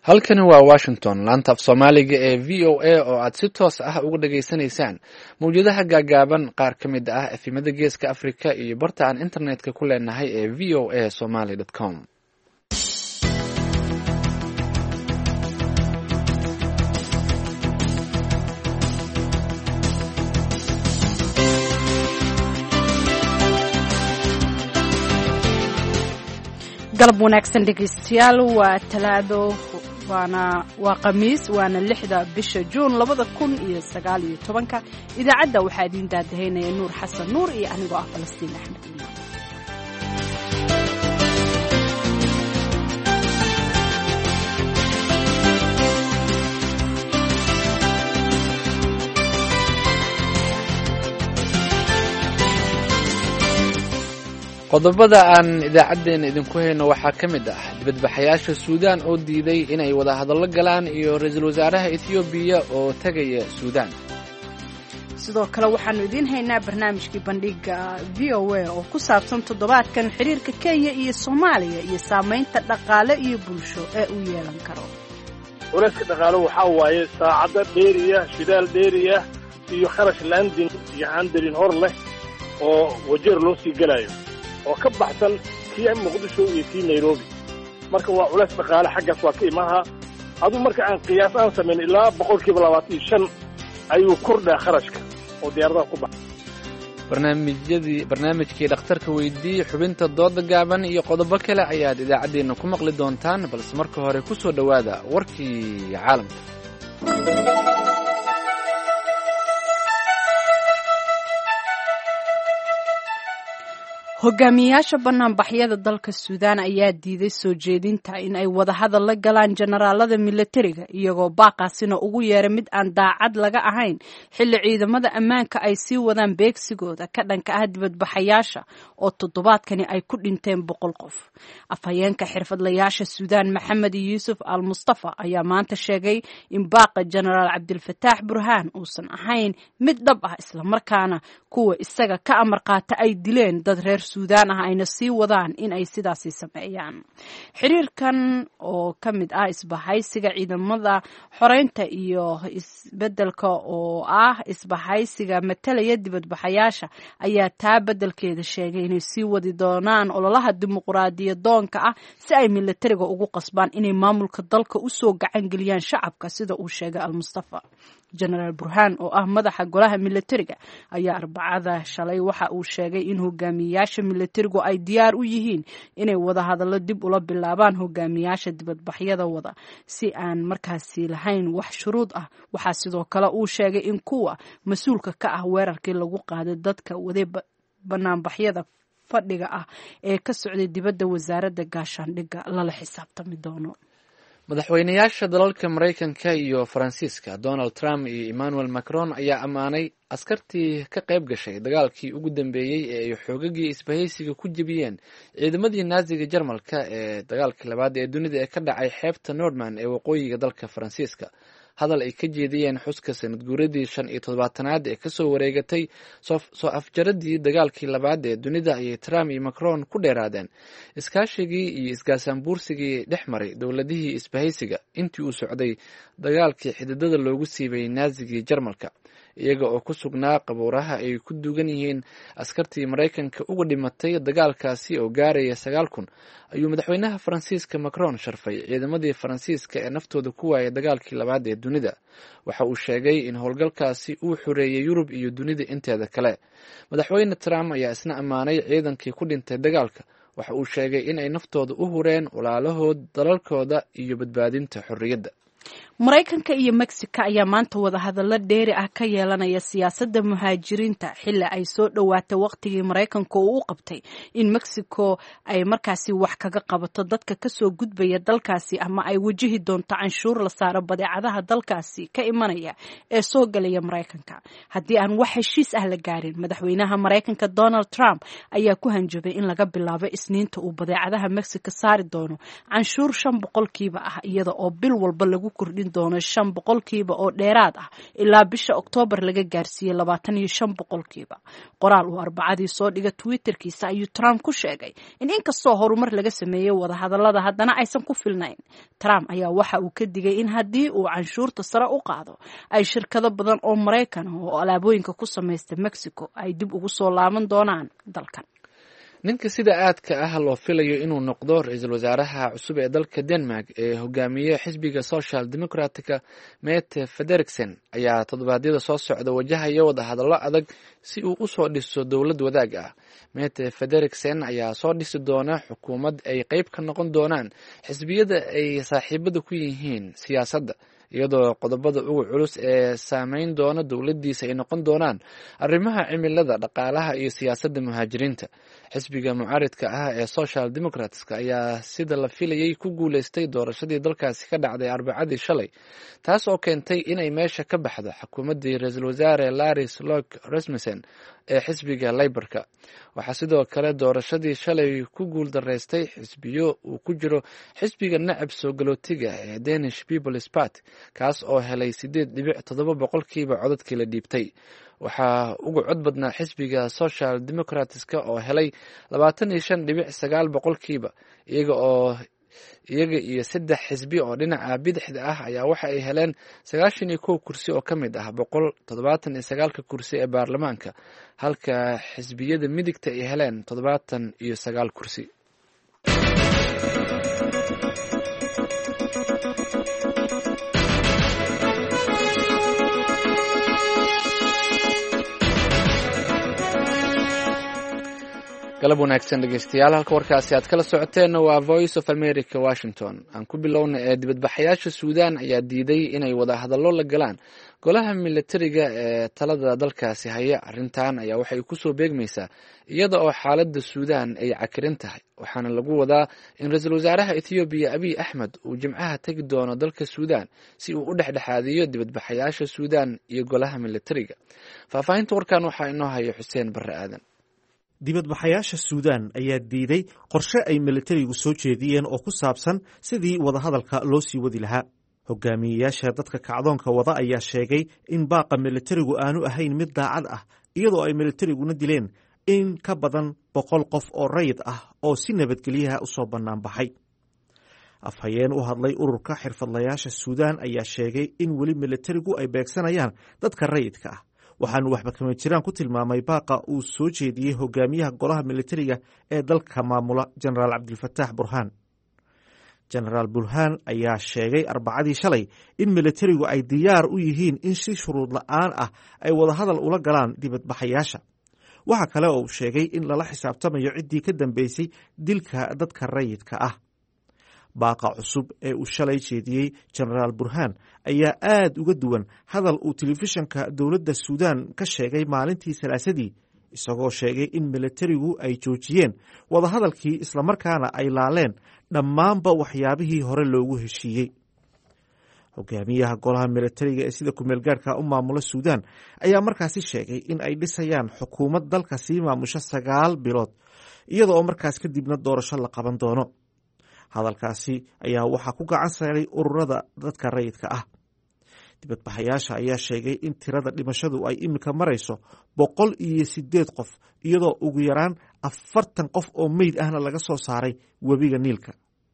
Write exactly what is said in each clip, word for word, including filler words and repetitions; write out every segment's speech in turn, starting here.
halkani waa washington laanta af soomaaliga ee v o a oo aad si toos ah uga dhageysanaysaan mawjadaha gaagaaban qaar ka mid ah efimada geeska africa iyo barta aan internetka ku leenahay ee v o a somaly com. galab wanaagsan dhegaystayaal waa talaado waana waa khamiis waana lixda bisha juun labada kun iyo sagaal iyo tobanka idaacadda waxaa idiin daadahaynaya nuur xasan nuur iyo anigoo ah falastiin axmed iimaan. qodobada aan idaacaddeenna idinku hayno waxaa ka mid ah dibadbaxayaasha suudaan oo diiday inay wada hadallo galaan iyo ra-iisul wasaaraha ethoobiya oo tegaya suudaan. sidoo kale waxaanu idiin haynaa barnaamijkii bandhiga v o a oo ku saabsan toddobaadkan xiriirka kenya iyo soomaaliya iyo saamaynta dhaqaale iyo bulsho ee uu yeelan karo. culayska dhaqaale waxaa waaye saacado dheeriya shidaal dheeriya iyo kharash landing iyo handarin hor leh oo wajeer loo sii gelayo oo ka baxsan kii muqdisho iyo kii nairobi. marka waa culays dhaqaale xaggaas waa ka imaha aduu marka aan qiyaas aan samayn ilaa boqolkiiba labaatan iyo shan ayuu kordhaa kharashka oo diyaaradaha ku baxa. barnaamijyadii barnaamijkii dhakhtarka weydiiyey xubinta dooda gaaban iyo qodobo kale ayaad idaacaddeenna ku maqli doontaan balse marka hore ku soo dhowaada warkii caalamka. hogaamiyayaasha banaanbaxyada dalka suudaan ayaa diiday soo jeedinta in ay wada hadal la galaan jenaraalada milatariga iyagoo baaqaasina ugu yeeray mid aan daacad laga ahayn xilli ciidamada ammaanka ay sii wadaan beegsigooda ka dhanka ah dibadbaxayaasha oo toddobaadkani ay ku dhinteen boqol qof. afhayeenka xirfadlayaasha suudaan maxamed yuusuf al mustafa ayaa maanta sheegay in baaqa jenaraal cabdilfataax burhaan uusan ahayn mid dhab ah islamarkaana kuwa isaga ka amar qaata ay dileen dad reer suudaan ah ayna sii wadaan in ay sidaasi sameeyaan. xiriirkan oo ka mid ah isbahaysiga ciidamada xoreynta iyo isbedelka oo ah isbahaysiga matalaya dibadbaxayaasha ayaa taa bedelkeeda sheegay inay sii wadi doonaan ololaha dimuqraadiyadoonka ah si ay milatariga ugu qasbaan inay maamulka dalka usoo gacan geliyaan shacabka sida uu sheegay al-mustafa. jenaraal burhaan oo ah madaxa golaha milatariga ayaa arbacada shalay waxa uu sheegay in hogaamiyayaasha milatarigu ay diyaar u yihiin inay wada hadallo dib ula bilaabaan hogaamiyayaasha dibadbaxyada wada si aan markaasi lahayn wax shuruud ah. waxaa sidoo kale uu sheegay in kuwa mas-uulka ka ah weerarkii lagu qaaday dadka waday banaanbaxyada fadhiga ah ee ka socday dibadda wasaaradda gaashaandhigga lala xisaabtami doono. madaxweynayaasha dalalka maraykanka iyo faransiiska donald trump iyo emmanuel macron ayaa ammaanay askartii ka qayb gashay dagaalkii ugu dambeeyey ee ay xoogagii isbahaysiga ku jebiyeen ciidamadii naaziga jarmalka ee dagaalkii labaad ee dunida ee ka dhacay xeebta nordman ee waqooyiga dalka faransiiska. hadal ay ka jeediyeen xuska sanad guuradii shan iyo toddobaatanaad ee kasoo wareegatay soo afjaradii dagaalkii labaad ee dunida ayay trump iyo macron ku dheeraadeen iskaashigii iyo isgaasaanbuursigii dhex maray dowladihii isbahaysiga intii uu socday dagaalkii xididada loogu siibay naazigii jarmalka. iyaga oo ku sugnaa qabuuraha ay ku duugan yihiin askartii maraykanka uga dhimatay dagaalkaasi oo gaaraya sagaal kun ayuu madaxweynaha faransiiska macron sharfay ciidamadii faransiiska ee naftooda ku waayay dagaalkii labaad ee dunida. waxa uu sheegay in howlgalkaasi uu xoreeyay yurub iyo dunida inteeda kale. madaxweyne trump ayaa isna ammaanay ciidankii ku dhintay dagaalka. waxa uu sheegay in ay naftooda u hureen walaalahood dalalkooda iyo badbaadinta xorriyadda. maraykanka iyo mexico ayaa maanta wada hadallo dheeri ah ka yeelanaya siyaasadda muhaajiriinta xilli ay soo dhowaatay waqtigii maraykanka uu u qabtay in mexico ay markaasi wax kaga qabato dadka kasoo gudbaya dalkaasi ama ay wajihi doonto canshuur la saaro badeecadaha dalkaasi ka imanaya ee soo galaya maraykanka haddii aan wax heshiis ah la gaarin. madaxweynaha maraykanka donald trump ayaa ku hanjabay in laga bilaabo isniinta uu badeecadaha mexico saari doono canshuur shan boqolkiiba ah iyada oo bil walba lagu kordhin kordhin doono shan boqolkiiba oo dheeraad ah ilaa bisha oktoobar laga gaarsiiyey labaatan iyo shan boqolkiiba. qoraal uu arbacadii soo dhiga twitterkiisa ayuu Trump ku sheegay in inkastoo horumar laga sameeyey wadahadalada haddana aysan ku filnayn. Trump ayaa waxa uu ka digay in haddii uu canshuurta sare u qaado ay shirkado badan oo Maraykan ah oo alaabooyinka ku samaysta Mexico ay dib ugu soo laaban doonaan dalkan. ninka sida aadka ah loo filayo inuu noqdo ra-iisul wasaaraha cusub ee dalka Denmark ee hogaamiye xisbiga Social Democratica Mette Frederiksen ayaa toddobaadyada soo socda wajahaya wadahadallo adag si uu u soo dhiso dowlad wadaag ah. Mette Frederiksen ayaa soo dhisi doona xukuumad ay qayb ka noqon doonaan xisbiyada ay saaxiibada ku yihiin siyaasadda, iyadoo qodobada ugu culus ee saameyn doona dowladdiisa ay noqon doonaan arrimaha cimilada, dhaqaalaha iyo siyaasadda muhaajiriinta. xisbiga mucaaridka ah ee Social Democratska ayaa sida la filayay ku guuleystay doorashadii dalkaasi ka dhacday arbacadii shalay, taas oo keentay inay meesha ka baxdo xukuumaddii ra-iisul wasaare Lars Løkke Rasmussen ee xisbiga Labourka. waxaa sidoo kale doorashadii shalay ku guul daraystay xisbiyo uu ku jiro xisbiga nacab soo galootiga ee Danish People's Party, kaas oo helay sideed dhibic toddoba boqolkiiba codadkii la dhiibtay. waxaa ugu cod badnaa xisbiga Social Democratska oo helay labaatan iyo shan dhibic sagaal boqolkiiba, iyaga oo iyaga iyo saddex xisbi oo dhinaca bidixda ah ayaa waxa ay heleen sagaashan iyo kow kursi oo ka mid ah boqol toddobaatan iyo sagaalka kursi ee baarlamaanka, halka xisbiyada midigta ay heleen toddobaatan iyo sagaal kursi. galab wanaagsan dhegeystayaal, halka warkaasi aad kala socoteenna waa Voice of America Washington. aan ku bilowna ee dibadbaxayaasha Suudaan ayaa diiday inay wada hadallo la galaan golaha militariga ee talada dalkaasi haya. arrintan ayaa waxay kusoo beegmaysaa iyada oo xaaladda Suudaan ay cakirin tahay, waxaana lagu wadaa in ra-iisul wasaaraha Ethiopia Abiy Ahmed uu jimcaha tegi doono dalka Suudaan si uu u dhexdhexaadiyo dibadbaxayaasha Suudaan iyo golaha militariga. faahfaahinta warkan waxaa inoo haya Xuseen Barre Aadan. dibadbaxayaasha Suudaan ayaa diiday qorshe ay militarigu soo jeediyeen oo ku saabsan sidii wadahadalka loo sii wadi lahaa. hogaamiyeyaasha dadka kacdoonka wada ayaa sheegay in baaqa militarigu aanu ahayn mid daacad ah, iyadoo ay militariguna dileen in ka badan boqol qof oo rayid ah oo si nabadgelyaha u soo bannaan baxay. afhayeen u hadlay ururka xirfadlayaasha Suudaan ayaa sheegay in weli militarigu ay beegsanayaan dadka rayidka ah, waxaanu waxba kama jiraan ku tilmaamay baaqa uu soo jeediyey hogaamiyaha golaha militariga ee dalka maamula jenaraal cabdilfataax burhaan. jenaraal burhaan ayaa sheegay arbacadii shalay in militarigu ay diyaar u yihiin in si shuruud la-aan ah ay wadahadal ula galaan dibadbaxayaasha. waxa kale oo uu sheegay in lala xisaabtamayo ciddii ka dambeysay dilka dadka rayidka ah. baaqa cusub ee uu shalay jeediyey jenaraal burhaan ayaa aad uga duwan hadal uu telefishanka dowladda Suudaan ka sheegay maalintii salaasadii, isagoo sheegay in militarigu ay joojiyeen wadahadalkii islamarkaana ay laaleen dhammaanba waxyaabihii hore loogu heshiiyey. hogaamiyaha golaha militariga ee sida kumeelgaarka u maamula Suudaan ayaa markaasi sheegay in ay dhisayaan xukuumad dalka sii maamusha sagaal bilood, iyada oo markaas kadibna doorasho la qaban doono. hadalkaasi ayaa waxaa ku gacan saaray ururada dadka rayidka ah. dibadbaxayaasha ayaa sheegay in tirada dhimashadu ay imika marayso boqol iyo sideed qof, iyadoo ugu yaraan afartan qof oo meyd ahna laga soo saaray webiga Niilka.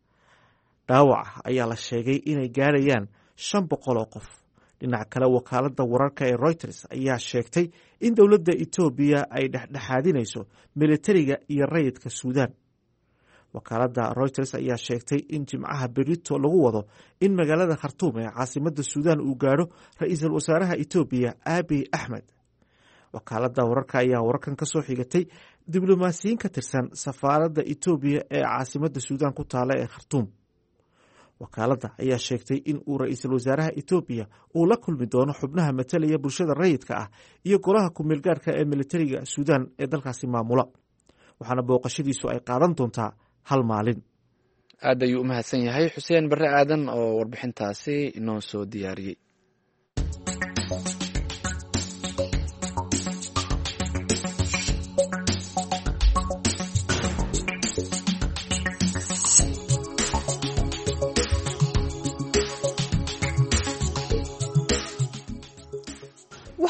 dhaawaca ayaa la sheegay inay gaarayaan shan boqol oo qof. dhinaca kale, wakaaladda wararka ee Reuters ayaa sheegtay in dowladda Ethiopia ay dhexdhexaadinayso militariga iyo rayidka Suudaan. wakaaladda Reuters ayaa sheegtay in jimcaha berito lagu wado in magaalada Khartoum ee caasimadda Suudaan uu gaadho ra-iisul wasaaraha Ethiopia Abiy Ahmed. wakaaladda wararka ayaa wararkan ka soo xigatay diblomaasiyiin ka tirsan safaaradda Ethiopia ee caasimadda Suudaan ku taala ee Khartoum. wakaaladda ayaa sheegtay in uu ra-iisul wasaaraha Ethiopia uu la kulmi doono xubnaha matalaya bulshada rayidka ah iyo golaha ku-meelgaarka ee militariga Suudaan ee dalkaasi maamula, waxaana booqashadiisu ay qaadan doontaa hal maalin. aad ayuu u mahadsan yahay Xuseen Barre Aadan oo warbixintaasi inoo soo diyaariyey.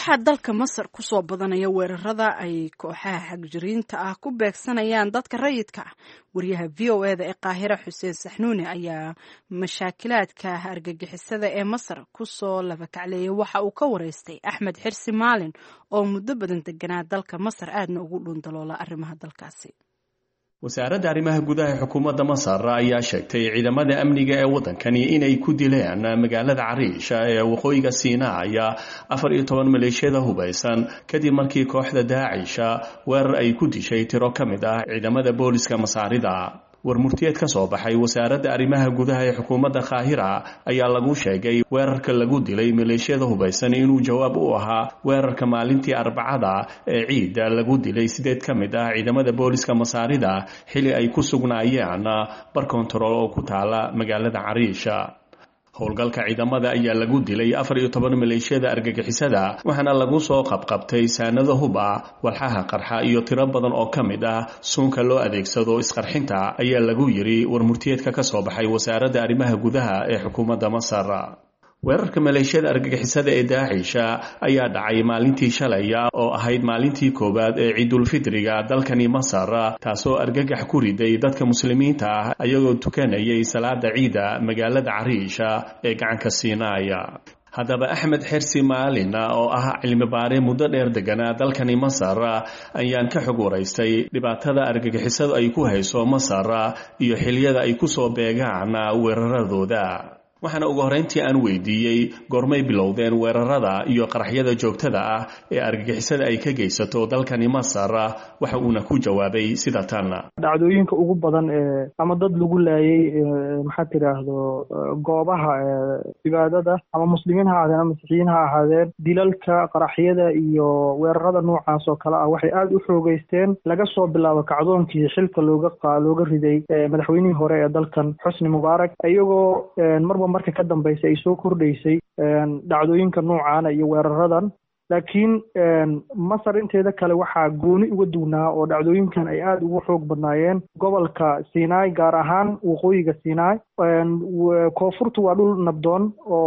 waxaa dalka Masar ku soo badanaya weerarada ay kooxaha xagjiriinta ah ku beegsanayaan dadka rayidka ah. Wariyaha V O A da ee Qaahira Xuseen Saxnuuni ayaa mashaakilaadka argagixisada ee Masar ku soo laba kacleeyay waxa uu ka wareystay Axmed Xirsi Maalin oo muddo badan deganaa dalka Masar aadna ugu dhundaloola arrimaha dalkaasi. wasaaradda arrimaha gudaha xukuumadda Masar ayaa sheegtay ciidamada amniga ee wadankani inay ku dileen magaalada Cariish ee waqooyiga Siinaa afar iyo toban maleeshiyada hubeysan kadib markii kooxda Daacish weerar ay ku dishay tiro ka mid ah ciidamada booliska Masaarida. warmurtiyeed ka soo baxay wasaaradda arrimaha gudaha ee xukuumadda Qaahira ayaa lagu sheegay weerarka lagu dilay maleeshiyada hubeysan inuu jawaab u ahaa weerarka maalintii Arbacada ee ciida lagu dilay sideed ka mid ah ciidamada booliska Masaarida xili ay ku sugnaayeen bar control oo ku taala magaalada Cariish. howlgalka ciidamada ayaa lagu dilay afar iyo toban maleeshiyada argagixisada waxaana lagu soo qabqabtay saanado hub ah walxaha qarxa iyo tiro badan oo ka mid ah suunka loo adeegsado isqarxinta ayaa lagu yiri warmurtiyeedka ka soo baxay wasaaradda arrimaha gudaha ee xukuumadda Masar. weerarka maleeshiyada argagixisada ee Daacish ayaa dhacay maalintii shalay oo ahayd maalintii koowaad ee Ciidul Fidriga dalkani Masar taasoo argagax ku riday dadka muslimiinta ah ayagoo tukanayay salaada ciida magaalada Cariish ee gacanka Siinaa. haddaba Axmed Xirsi Maalin oo ah cilmi baare muddo dheer deganaa dalkani Masar ayaan ka xog waraystay dhibaatada argagixisadu ay ku hayso Masar iyo xiliyada ay ku soo beegaan weeraradooda. waxaana ugu horeyntii aan weydiiyey goormay bilowdeen weerarada iyo qaraxyada joogtada ah ee argagixisada ay ka geysato dalkani Masar waxa uuna ku jawaabay sida tan. dhacdooyinka ugu badan ee ama dad lagu laayay maxaa tiraahdo goobaha cibaadada ama muslimiin ha ahaadeen ama masiixiyiin ha ahaadeen dilalka qaraxyada iyo weerarada noocaas oo kale ah waxay aad u xoogeysteen laga soo bilaabo kacdoonkii xilka looga looga riday madaxweynihii hore ee dalkan Xusni Mubaarak iyagoo marba marka ka dambeysay ay soo kordhaysay dhacdooyinka noocaana iyo weeraradan. laakiin Masar inteeda kale waxaa gooni uga duwnaa oo dhacdooyinkan ay aad ugu xoog badnaayeen gobolka Siinaa gaar ahaan waqooyiga Siinaa. koonfurtu waa dhul nabdoon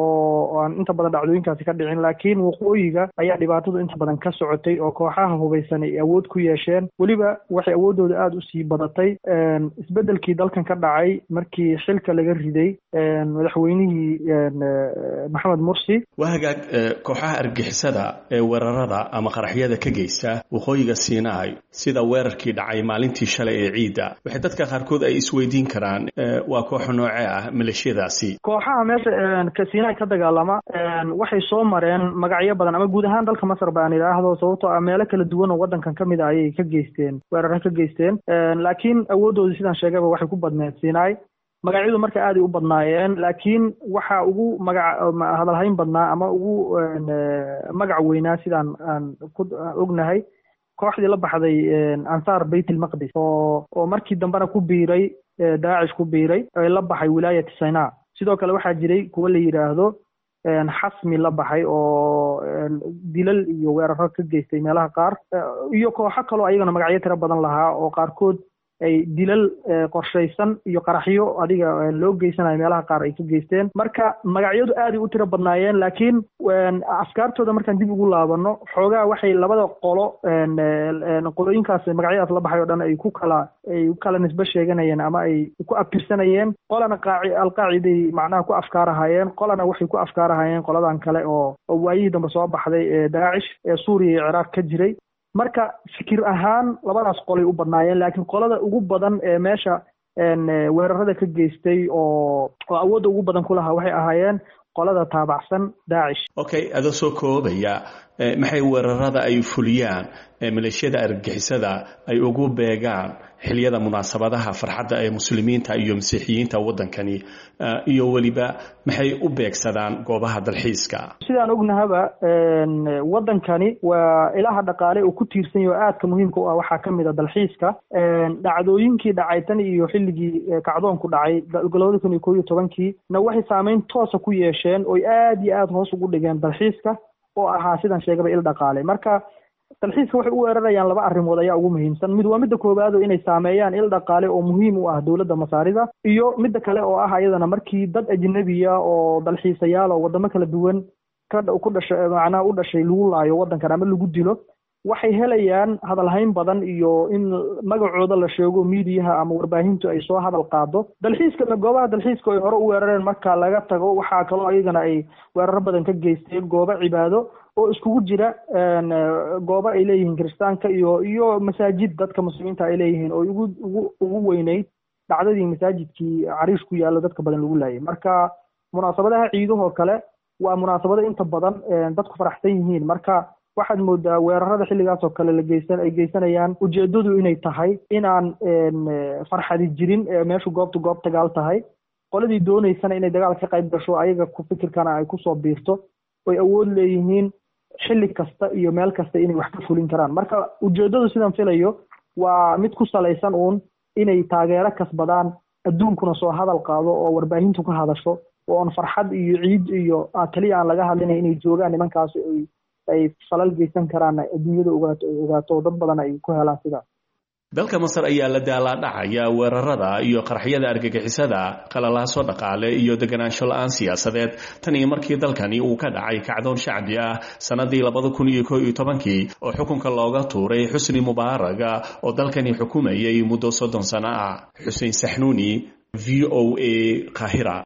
oo aan inta badan dhacdooyinkaasi ka dhicin laakiin waqooyiga ayaa dhibaatadu inta badan ka socotay oo kooxaha hubeysan ay awood ku yeesheen weliba waxay awoodooda aad u sii badatay isbedelkii dalkan ka dhacay markii xilka laga riday madaxweynihii Maxamed Mursi. waa hagaag kooxaha argixisada ee weerarada ama qaraxyada ka geysta waqooyiga Siinaa sida weerarkii dhacay maalintii shalay ee ciida waxay dadka qaarkood ay isweydiin karaan waa koox nooce ah maleeshiyadaasi. kooxaha meesha ka Siinaa ka dagaalama waxay soo mareen magacyo badan ama guud ahaan dalka Masar baan yiraahdo sababtoo ah meelo kala duwan oo wadankan kamid ah ayay ka geysteen weeraro ka geysteen laakiin awoodoodu sidaan sheegayba waxay ku badneed Siinaa. magacyadu marka aad ay u badnaayeen laakiin waxa ugu magac hadalhayn badnaa ama ugu magac weynaa sidaan aan ku ognahay kooxdii la baxday Ansaar Bayt al-Maqdis oo oo markii dambena ku biiray Daacish ku biiray ay la baxay wilaayada Siinaa. sidoo kale waxaa jiray kuwa la yiraahdo xasmi la baxay oo dilal iyo weeraro ka geystay meelaha qaar iyo kooxo kale ayagana magacyo tiro badan lahaa oo qaarkood ay dilal qorshaysan iyo qaraxyo adiga loo geysanayo meelaha qaar ay ka geysteen. marka magacyadu aad u tiro badnaayeen laakiin afkaartooda markaan dib ugu laabano xoogaa waxay labada qolo qolooyinkaas magacyadaas la baxay oo dhan ay ku kala ay u kala nisbe sheeganayeen ama ay ku aftirsanayeen. qolana qaaci alqaaciday macnaha ku afkaarahayeen qolana waxay ku afkaarahayeen qoladan kale oo waayihii dambe soo baxday ee Daacish ee Suuriya iyo Ciraaq ka jiray. marka fikir ahaan labadaas qolay u badnaayeen laakiin qolada ugu badan ee meesha weerarada ka geystay oo oo awoodda ugu badan ku lahaa waxay ahaayeen qolada taabacsan Daacish. okay adoo soo koobaya maxay weerarada ay fuliyaan maleeshiyada argagixisada ay ugu beegaan xiliyada munaasabadaha farxadda ee muslimiinta iyo masiixiyiinta wadankani iyo waliba maxay u beegsadaan goobaha dalxiiska. sidaan ognahaba wadankani waa ilaha dhaqaale oo ku tiirsan yahay aadka muhiimka u ah waxaa kamid ah dalxiiska. dhacdooyinkii dhacay tan iyo xilligii kacdoonku dhacay labada kun iyo koob iyo tobankii na waxay saameyn toos ah ku yeesheen oo aad iyo aad hoos ugu dhigeen dalxiiska oo ahaa sidaan sheegaba il dhaqaale. marka dalxiiska waxay u weerarayaan laba arrimood ayaa ugu muhiimsan. mid waa midda koowaad oo inay saameeyaan il dhaqaale oo muhiim u ah dowladda Masaarida iyo midda kale oo ah ayadana markii dad ajnabiya oo dalxiisayaal oo wadamo kala duwan ka ku dhashay macnaha u dhashay lagu laayo waddankan ama lagu dilo waxay helayaan hadalhayn badan iyo in magacooda la sheego miidiyaha ama warbaahintu ay soo hadal qaado dalxiiska goobaha dalxiiska ay hore u weerareen marka laga tago waxaa kaloo ayagana ay weeraro badan ka geysteen goobo cibaado oo iskugu jira goobo ay leeyihiin kiristaanka iyo iyo masaajid dadka muslimiinta ay leeyihiin oo ugu ugu ugu weynayd dhacdadii masaajidkii Cariish ku yaalo dadka badan lagu laayay marka munaasabadaha ciidahoo kale waa munaasabado inta badan dadku faraxsan yihiin marka waxaad moodaa weerarada xilligaas oo kale la geysan ay geysanayaan ujeedadu inay tahay inaan farxadi jirin meeshu goobtu goob dagaal tahay qoladii doonaysana inay dagaal ka qayb gasho ayaga ku fikirkana ay kusoo biirto oy awood leeyihiin xilli kasta iyo meel kasta inay wax ka fulin karaan marka ujeedadu sidan filayo waa mid ku salaysan uun inay taageero kasbadaan adduunkuna soo hadal qaado oo warbaahintu ka hadasho oo aan farxad iyo ciid iyo kaliya aan laga hadlinay inay joogaan nimankaasi ay ay falal geysan karaan adduunyada ogaato ogaato dad badan ay ku helaan sidaas dalka Masar ayaa la daalaa dhacaya weerarada iyo qaraxyada argagixisada qalalaaso dhaqaale iyo deganaansho la'aan siyaasadeed tan iyo markii dalkani uu ka dhacay kacdoon shacbi ah sanadii laba kun iyo koob iyo toban oo xukunka looga tuuray Xusni Mubaarak oo dalkani xukumayay muddo soddon sano ah Xuseen Saxnuuni V O A Qaahira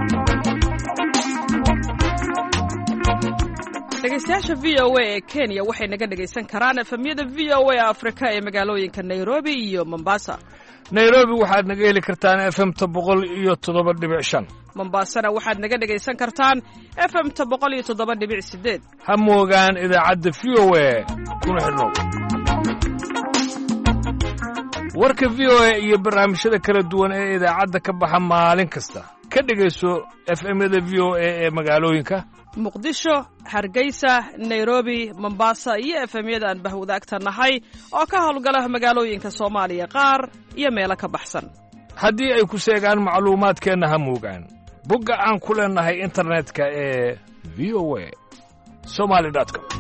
dhegeystayaasha V O A ee Kenya waxay naga dhegeysan karaan efemyada V O A Afrika ee magaalooyinka Nairobi iyo Mombasa. Nairobi waxaad naga heli kartaan F M boqol iyo toddoba dhibic shan. Mombasana waxaad naga dhegeysan kartaan F M boqol iyo toddoba dhibic sideed. Ha moogaan idaacadda V O A kuna xidhnow. Warka V O A iyo barnaamijyada kala duwan ee idaacadda ka baxa maalin kasta. Ka dhegeyso F M-yada V O A ee magaalooyinka Muqdisho, Hargeysa, Nairobi, Mombasa iyo F M-yada aan bahwadaagta nahay oo ka howlgala magaalooyinka Soomaaliya qaar iyo meelo ka baxsan. Haddii ay ku seegaan macluumaadkeena ha moogaan bogga aan ku leenahay internetka ee v o a somali dot com.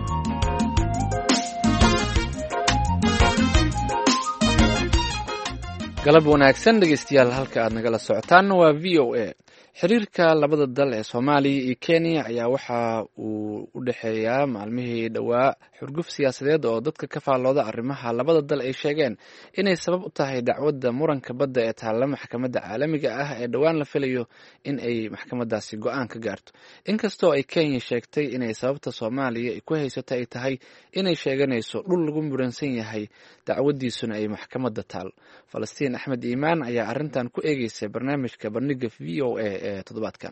galab wanaagsan dhegeystayaal halka aad nagala socotaan waa V O A. xiriirka labada dal ee Soomaaliya iyo Kenya ayaa waxa uu u dhaxeeyaa maalmihii dhawaa xurguf siyaasadeed oo dadka ka faalooda arrimaha labada dal ay sheegeen inay sabab u tahay dacwadda muranka badda ee taalla maxkamadda caalamiga ah ee dhawaan la filayo in ay maxkamadaasi go'aan ka gaarto. Inkastoo ay Kenya sheegtay inay sababta Soomaaliya ay ku haysato ay tahay inay sheeganayso dhul lagu muransan yahay dacwadiisuna ay maxkamadda taal. Falastiin Axmed Iimaan ayaa arrintan ku eegeysay barnaamijka bandhiga V O A ee toddobaadkan.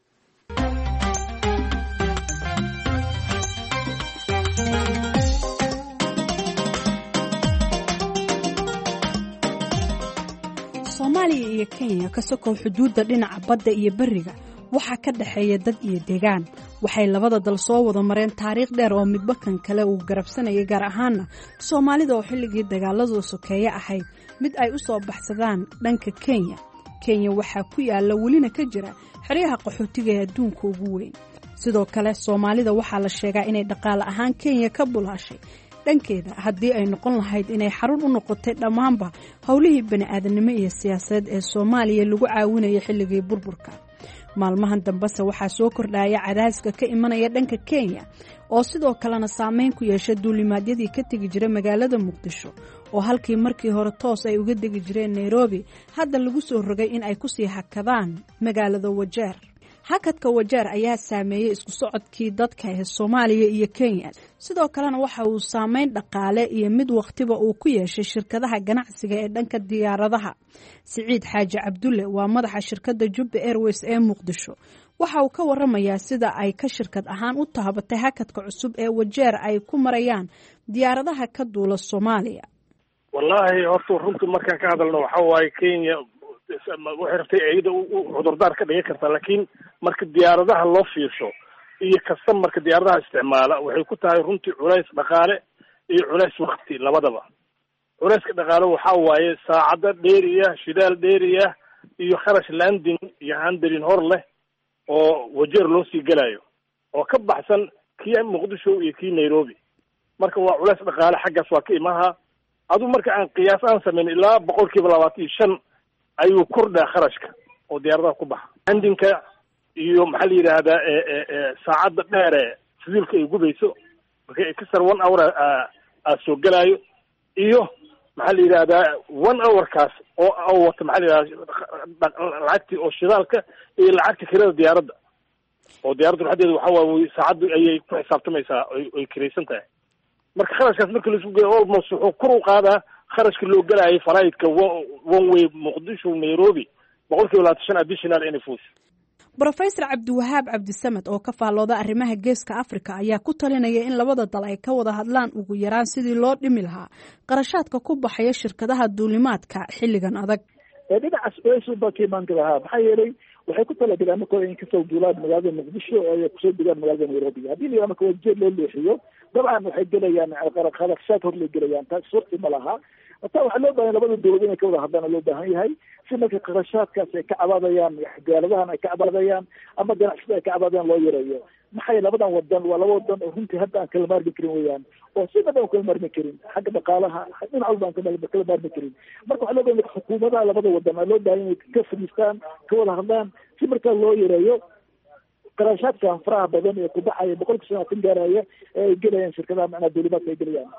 Soomaaliya iyo Kenya ka sokow xuduudda dhinaca badda iyo bariga waxaa ka dhaxeeya dad iyo deegaan. waxay labada dal soo wada mareen taariikh dheer oo midba kan kale uu garabsanayay, gaar ahaana Soomaalida oo xilligii dagaalada sokeeye ahayd mid ay u soo baxsadaan dhanka Kenya. Kenya waxaa ku yaala welina ka jira xeryaha qaxootiga ee adduunka ugu weyn. sidoo kale Soomaalida waxaa la sheegaa inay dhaqaale ahaan Kenya ka bulaashay dhankeeda haddii ay noqon lahayd inay xarun u noqotay dhammaanba howlihii bani'aadanimo iyo siyaasadeed ee Soomaaliya lagu caawinayay xilligii burburka. maalmahan dambese waxaa soo kordhaya cadaadiska ka imanaya dhanka Kenya oo sidoo kalena saameyn ku yeeshay duulimaadyadii ka tegi jiray magaalada Muqdisho oo halkii markii hore toos ay uga degi jireen Nairobi hadda lagu soo rogay in ay ku sii hakadaan magaalada Wajeer. hakadka Wajeer ayaa saameeyay isku socodkii dadka ee Soomaaliya iyo Kenya. sidoo kalena waxa uu saameyn dhaqaale iyo mid waqtiba uu ku yeeshay shirkadaha ganacsiga ee dhanka diyaaradaha. Siciid Xaaji Cabdulle waa madaxa shirkadda Jubba Airways ee Muqdisho. waxa uu ka waramayaa sida ay ka shirkad ahaan u taabatay hakadka cusub ee Wajeer ay ku marayaan diyaaradaha ka duula Soomaaliya. wallahi horta runtii markaan ka hadalno waxa waaye Kenya waxay rabtay ayada cudurdaar ka dhigan kartaa, laakiin marka diyaaradaha loo fiirsho iyo kasta marka diyaaradaha isticmaala waxay ku tahay runtii culays dhaqaale iyo culays waqti labadaba. culayska dhaqaale waxa waaye saacada dheeriya, shidaal dheeriya iyo kharash landing iyo handling hor leh oo Wajeer loo sii galayo oo ka baxsan kii Muqdisho iyo kii Nairobi. marka waa culays dhaqaale xaggaas waa ka imaha adu marka aan qiyaas aan sameyn ilaa boqolkiiba labaatan iyo shan ayuu kordhaa kharashka oo diyaaradaha ku baxa. handinka iyo maxaa la yidhaahdaa saacadda dheere sidiilka ay gubayso marka kasar one hour aa soo gelaayo iyo maxaa la yidhahdaa one hourkaas oo oo wata maxaa la yidhahdaa lacagtii oo shidaalka iyo lacagta kirada diyaaradda oo diyaaraddu dhexdeeda waxa waaye saacaddu ayay ku xisaabtamaysaa oy kiraysan tahay marka kharashkaas marka laisku geeyo almost wuxuu kor u qaadaa kharashka loo gelaayay falaidka one way muqdisho nairobi boqol kiiba labaatan shan additional infus brofesor cabdiwahaab cabdisamed oo ka faallooda arrimaha geeska africa ayaa ku talinaya in labada dal ay ka wada hadlaan ugu yaraan sidii loo dhimi lahaa qarashaadka ku baxaya shirkadaha duulimaadka xilligan adag dhinacaas osuba ka imaan lahaa maxaa yeelay waxay ku talagaleen marka in kasoo duulaan magaalada muqdisho oo ay kusoo degaan magaalada nairobi haddii la marka wajeed loo leexiyo dabcan waxay gelayaan qarashaad hor lay gelayaan taas suurti ma laha hataa waxaa loo baahan labada dawlad inay ka wada hadlaan loo baahan yahay si marka qarashaadkaas ay ka cabaadayaan gaaladahan ay ka cabaadayaan ama ganacsida ay ka cabaadayaan loo yareeyo maxay labadan wadan waa laba wadan oo runtii hadda aan kala maarmi karin weyaan oo si naba aan kala maarmi karin xagga dhaqaalaha dhinac walba aan kala maarmi karin marka waxaa loo baahan yahay xukuumadaha labada wadan aa loo baahan inay ka fadhiistaan ka wada hadlaan si markaa loo yareeyo qarashaadkan faraha badan ee kubaxaya boqolka sanaatan gaaraya ee ay gelayaan shirkadaha macnaa duulimaadka ay gelayaan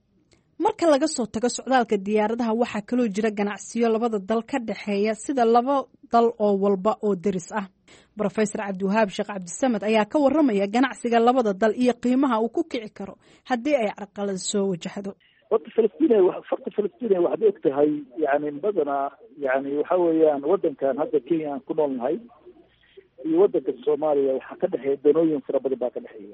marka laga soo tago socdaalka diyaaradaha waxaa kaloo jira ganacsiyo labada dal ka dhexeeya sida laba dal oo walba oo deris ah brofesor cabdiwahaab sheekh cabdisamed ayaa ka waramaya ganacsiga labada dal iyo qiimaha uu ku kici karo haddii ay carqalad soo wajahdo horta falastiin farta falastiin waxaad og tahay yani badanaa yani waxa weeyaan wadankan hadda kenya aan ku nool nahay iyo wadanka soomaaliya waxaa ka dhexeeya danooyin fara badan baa ka dhexeeya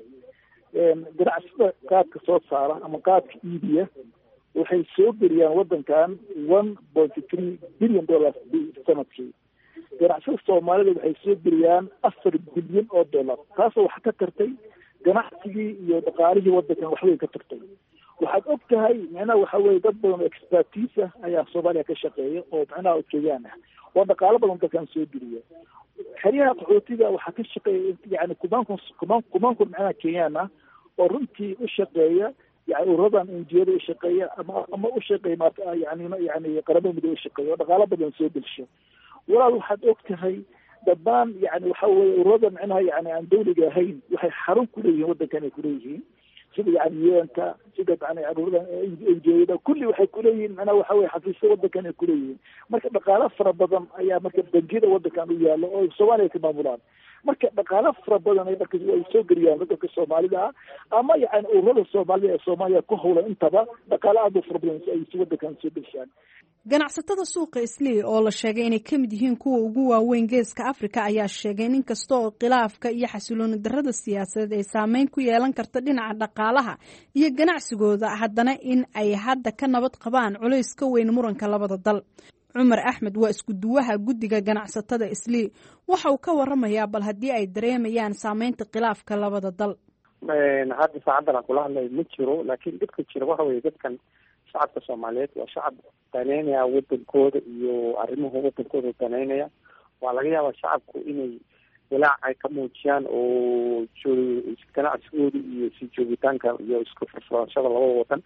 ganacsida qaadka soo saara ama qaadka iibiya waxay soo geliyaan wadankan one point three billion dollars sanadkii ganacsida soomaalida waxay soo geliyaan afar bilyan oo dollar taasoo wax ka tartay ganacsigii iyo dhaqaalihii wadankan waxbay ka tartay waxaad og tahay macnaha waxa weye dad badan oo expertise ah ayaa soomaaliya ka shaqeeya oo macnaha ujeedaan ah oo dhaqaalo badan dalkan soo geliya xeryaha qaxootiga waxaa ka shaqeeya yani kumankun kuman kumankun macnaha kenyaan ah oo runtii u shaqeeya yani ururadan enjiyada u shaqeeya ama ama u shaqeeya ma yani yani qaramada midoobe u shaqeeya oo dhaqaalo badan soo gelsho walaal waxaad og tahay dhammaan yani waxa weye ururada macnaha yani aan dawliga ahayn waxay xarun kuleeyihiin wadankan ay kuleeyihiin sida yani yuenka sida yani ururada enjiyada kulli waxay kuleeyihiin macnaha waxa weye xafiisya wadankan ay kuleeyihiin marka dhaqaalo fara badan ayaa marka bangiyada wadankan u yaalo oo soomaaliya ka maamulaan marka dhaqaalo fara badan ay marka ay soo geliyaan wadanka soomaalida ah ama yani ururada soomaalida ee soomaaliya ku howlan intaba dhaqaalo aad u fara badan ay si wadankan soo geshaan ganacsatada suuqa islii oo la sheegay inay ka mid yihiin kuwa ugu waaweyn geeska africa ayaa sheegay in kasta oo khilaafka iyo xasilooni darrada siyaasadeed ay saameyn ku yeelan karta dhinaca dhaqaalaha iyo ganacsigooda haddana in ay hadda ka nabad qabaan culays ka weyn muranka labada dal cumar axmed waa isku duwaha guddiga ganacsatada islii waxa uu ka waramayaa bal haddii ay dareemayaan saameynta khilaafka labada dal hadda saacaddan aan kula hadlay ma jiro laakiin dhibka jira waxa weye dadkan shacabka soomaaliyeed waa shacab daneynaya wadankooda iyo arrimaha wadankooda daneynaya waa laga yaabaa shacabku inay walaac ay ka muujiyaan oo ganacsigooda iyo sii joogitaanka iyo isku furfurashada labada wadan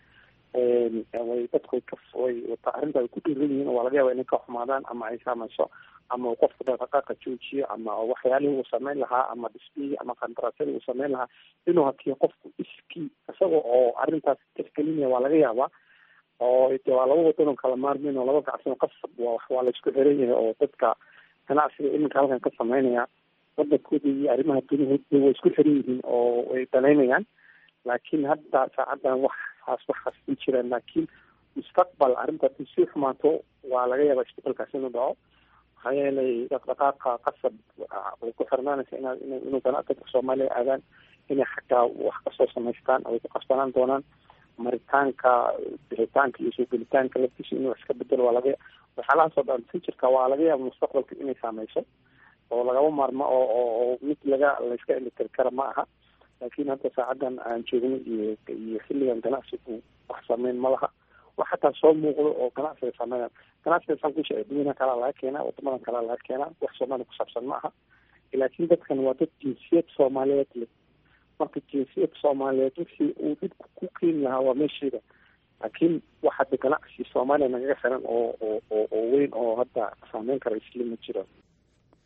way dadku way arrinta ay ku dhiiran yihiin waa laga yaaba inay ka xumaadaan ama ay saameyso ama qofku dhaqdhaqaaqa joojiyo ama waxyaalihii uu sameyn lahaa ama dhismihii ama qandaraasyadii uu sameyn lahaa inuu hakiyo qofku iskii isaga oo arrintaas tixgelinaya waa laga yaabaa oo de waa laba wadan oo kala maarmin oo laba gacsan qasab waa waa la isku xiran yahay oo dadka ganacsiga iminka halkan ka sameynaya wadankooda iyo arrimaha dunihooda way isku xiran yihiin oo ay danaynayaan laakiin hadda saacaddan waxaas waxaas ku jiraan laakiin mustaqbal arrinta haddii sii xumaato waa laga yaabaa isbedelkaas inuu dhaco maxaa yeelay dhaqdhaqaaqa qasab way ku xirnaanaysa inaad inuu ganacsiga soomaaliya aadaan inay xataa wax kasoo samaystaan way ku qasbanaan doonaan maritaanka bixitaanka iyo soo gelitaanka laftiisa inuu iska bedelo waa laga waxyaalahaasoo dhan futureka waa laga yaaba mustaqbalka inay saameyso oo lagaba maarmo oo oo mid laga layska elitiri kara ma aha laakiin hadda saacaddan aan joogno iyo iyo xilligan ganacsigu wax sameyn ma laha wax xataa soo muuqdo oo ganacsiga sameynaya ganacsiga saan ku sheegay dunyaha kalaa laga keenaa wadamadan kalaa laga keenaa wax soomaaliya ku saabsan ma aha laakiin dadkan waa dad jinsiyad soomaaliyeed leh marka jinsiyad soomaaliyeed wixii uu dhibku ku keeni lahaa waa meesheeda laakiin wax hadda ganacsi soomaaliya nagaga xiran oo oo oo weyn oo hadda saameyn kara isli ma jiro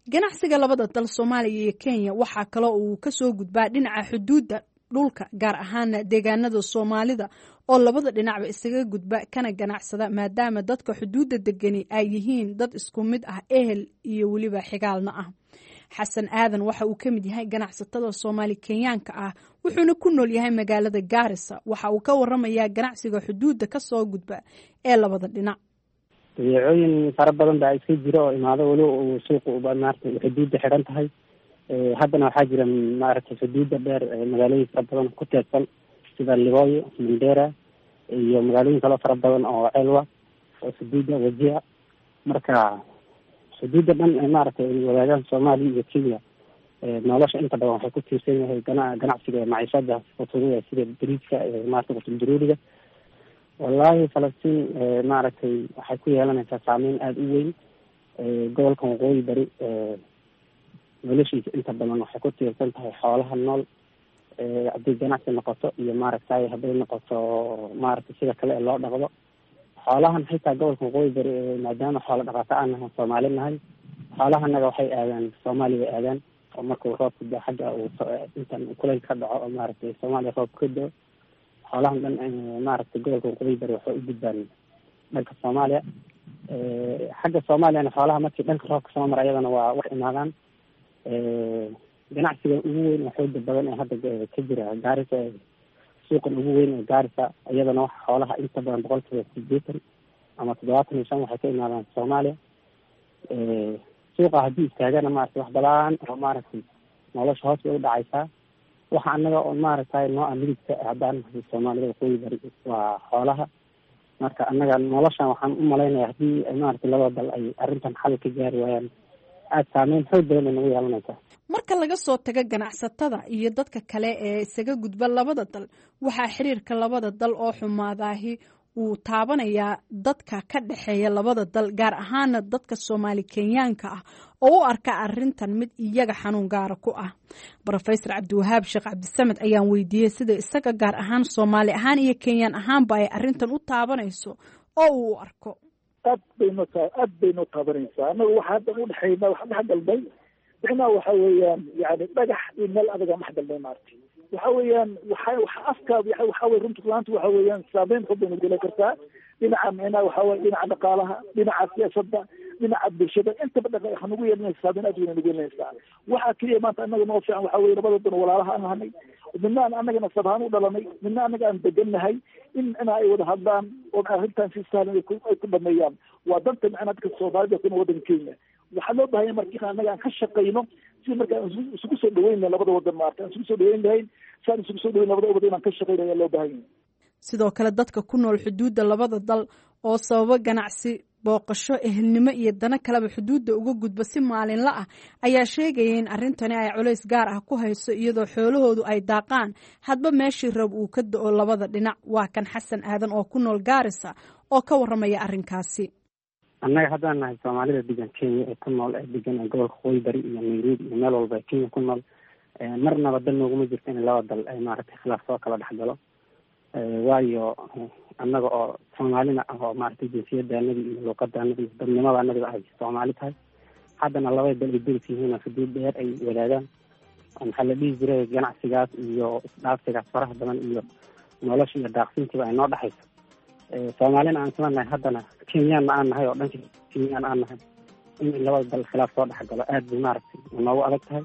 ganacsiga labada dal Soomaaliya iyo Kenya waxaa kale oo uu ka soo gudbaa dhinaca xuduudda dhulka gaar ahaan deegaanada Soomaalida oo labada dhinacba isaga gudba kana ganacsada maadaama dadka xuduudda degani ay yihiin dad isku mid ah ehel iyo waliba xigaalna ah. xasan aadan waxa uu ka mid yahay ganacsatada Soomaali Kenyaanka ah wuxuuna ku nool yahay magaalada Gaarisa. waxa uu ka waramayaa ganacsiga xuduudda ka soo gudba ee labada dhinac. badeecooyin fara badan baa iska jira oo imaado wali uu suuqa u maartay xuduudda xiran tahay. haddana waxaa jira maaragtay xuduudda dheer magaalooyin fara badan ku teedsan sida Liboyo, Mandera iyo magaalooyin kale fara badan oo Elwa oo xuduudda wajiha. marka xuduudda dhan maaragtay wadaagan Soomaaliya iyo Kenya nolosha inta badan waxay ku tiirsan yahay ganacsiga maciishada futuruga sida bariiska maaragtay qutul-daruuriga. wallahi Falastiin maaragtay waxay ku yeelanaysaa saameyn aada u weyn. gobolkan waqooyi bari noloshiisa inta badan waxay ku tiirsan tahay xoolaha nool. haddii ganacsi noqoto iyo maaragtay hadday noqoto maaragtay sida kale ee loo dhaqdo xoolahan xitaa gobolkan waqooyi bari maadaama xoolo dhaqato aan nahay Soomaali nahay xoolahanaga waxay aadaan Soomaaliya aadaan oo markuu roobku da xagga uu intan kuleyl ka dhaco oo maaragtay Soomaaliya roob ka da'o xoolahan dhan maaragtay gobolka waqooyi bari waxay u gudbaan dhanka Soomaaliya. xagga Soomaaliyana xoolaha markii dhanka roobka soo mara ayadana waa wax imaadaan. ganacsiga ugu weyn oo xooga badan ee hadda ka jira Gaarisa suuqa ugu weyn ee Gaarisa iyadana wax xoolaha inta badan boqolkiiba siddeetan ama toddobaatan iyo shan waxay ka imaadaan Soomaaliya. suuqa haddii istaagana maaragtay wax badan oo maaragtay nolosha hoos bay u dhacaysaa. waxa annaga oo maaragtay noo amidka haddaan Soomaalida waqooyi bari waa xoolaha. marka annaga noloshan waxaan u malaynayaa haddii maaragtay labada dal ay arrintan xal ka gaari waayaan aad saameyn xoog badan nagu yeelanaysaa. marka laga soo tago ganacsatada iyo dadka kale ee isaga gudba labada dal waxaa xiriirka labada dal oo xumaadaahi uu taabanayaa dadka ka dhexeeya labada dal gaar ahaana dadka Soomaali Kenyaanka ah oo u arka arrintan mid iyaga xanuun gaar ku ah. Professor Cabdiwahaab Sheekh Cabdisamed ayaan weydiiyey sida isaga gaar ahaan Soomaali ahaan iyo Kenyaan ahaanba ay arrintan u taabanayso oo uu u arko. aad baynu aad baynu taabanaysaa anagu waxaa hadda u dhexeynaa waxa dhex galbay bixnaa waxa weeyaan yani dhagax iyo meel adaga dhex galbay maartay waxa weeyaan waxa waxa afka waxa weey runtu laanta waxa weeyaan saameyn xubin u geli kartaa dhinaca meena waxa weey dhinaca dhaqaalaha dhinaca siyaasadda dhinaca bulshada inta badan waxaan ugu yeelanaysaa saameyn aad weyn ugu yeelanaysaa waxa kaliya maanta anaga noo fiican waxa weey labada dan walaalaha aan nahay midna anagana sabaan u dhalanay midna anaga aan degannahay in ina ay wada hadlaan oo arrintan si sahlan ay ku dhameeyaan waa danta macna dadka Soomaalida kuna wadan Kenya. waxaa loo baahan yahay markii anaga aan ka shaqeyno si markaa isugu soo dhaweynaa labada wadan maarta isugu soo dhaweyn lahayn saan isugu soo dhaweyn labada wadan aan ka shaqeyno ayaa loo baahan yahay. sidoo kale dadka ku nool xuduudda labada dal oo sababa ganacsi booqasho ehelnimo iyo dana kaleba xuduudda uga gudba si maalinla ah ayaa sheegaya in arrintani ay culays gaar ah ku hayso iyadoo xoolahoodu ay daaqaan hadba meeshii rab uu ka da'o labada dhinac. waa kan xasan aadan oo ku nool Gaarisa oo ka waramaya arrinkaasi. annaga haddaan nahay Soomaalida degan Kenya ee ku nool ee degan gobolka waqooyi bari iyo Nairobi iyo meel walba Kenya ku nool marnaba dan nooguma jirto in labada dal ay maaragtay khilaaf soo kala dhex galo. waayo annaga oo Soomaalina ah oo maaragtay jinsiyadaanada iyo luqadaanada iyo dadnimadaanada ay Soomaali tahay haddana labada dal ay deris yihiin xuduud dheer ay wadaagaan. maxaa la dhihi jiray ganacsigaas iyo isdhaafsigaas faraha badan iyo nolosha iyo daaqsintiiba ay noo dhexayso. Soomaalina aan isla nahay haddana Kenyaan aan nahay oo dhanka Kenyaan aan nahay in labada dal khilaaf soo dhex galo aad bay maaragtay noogu adag tahay.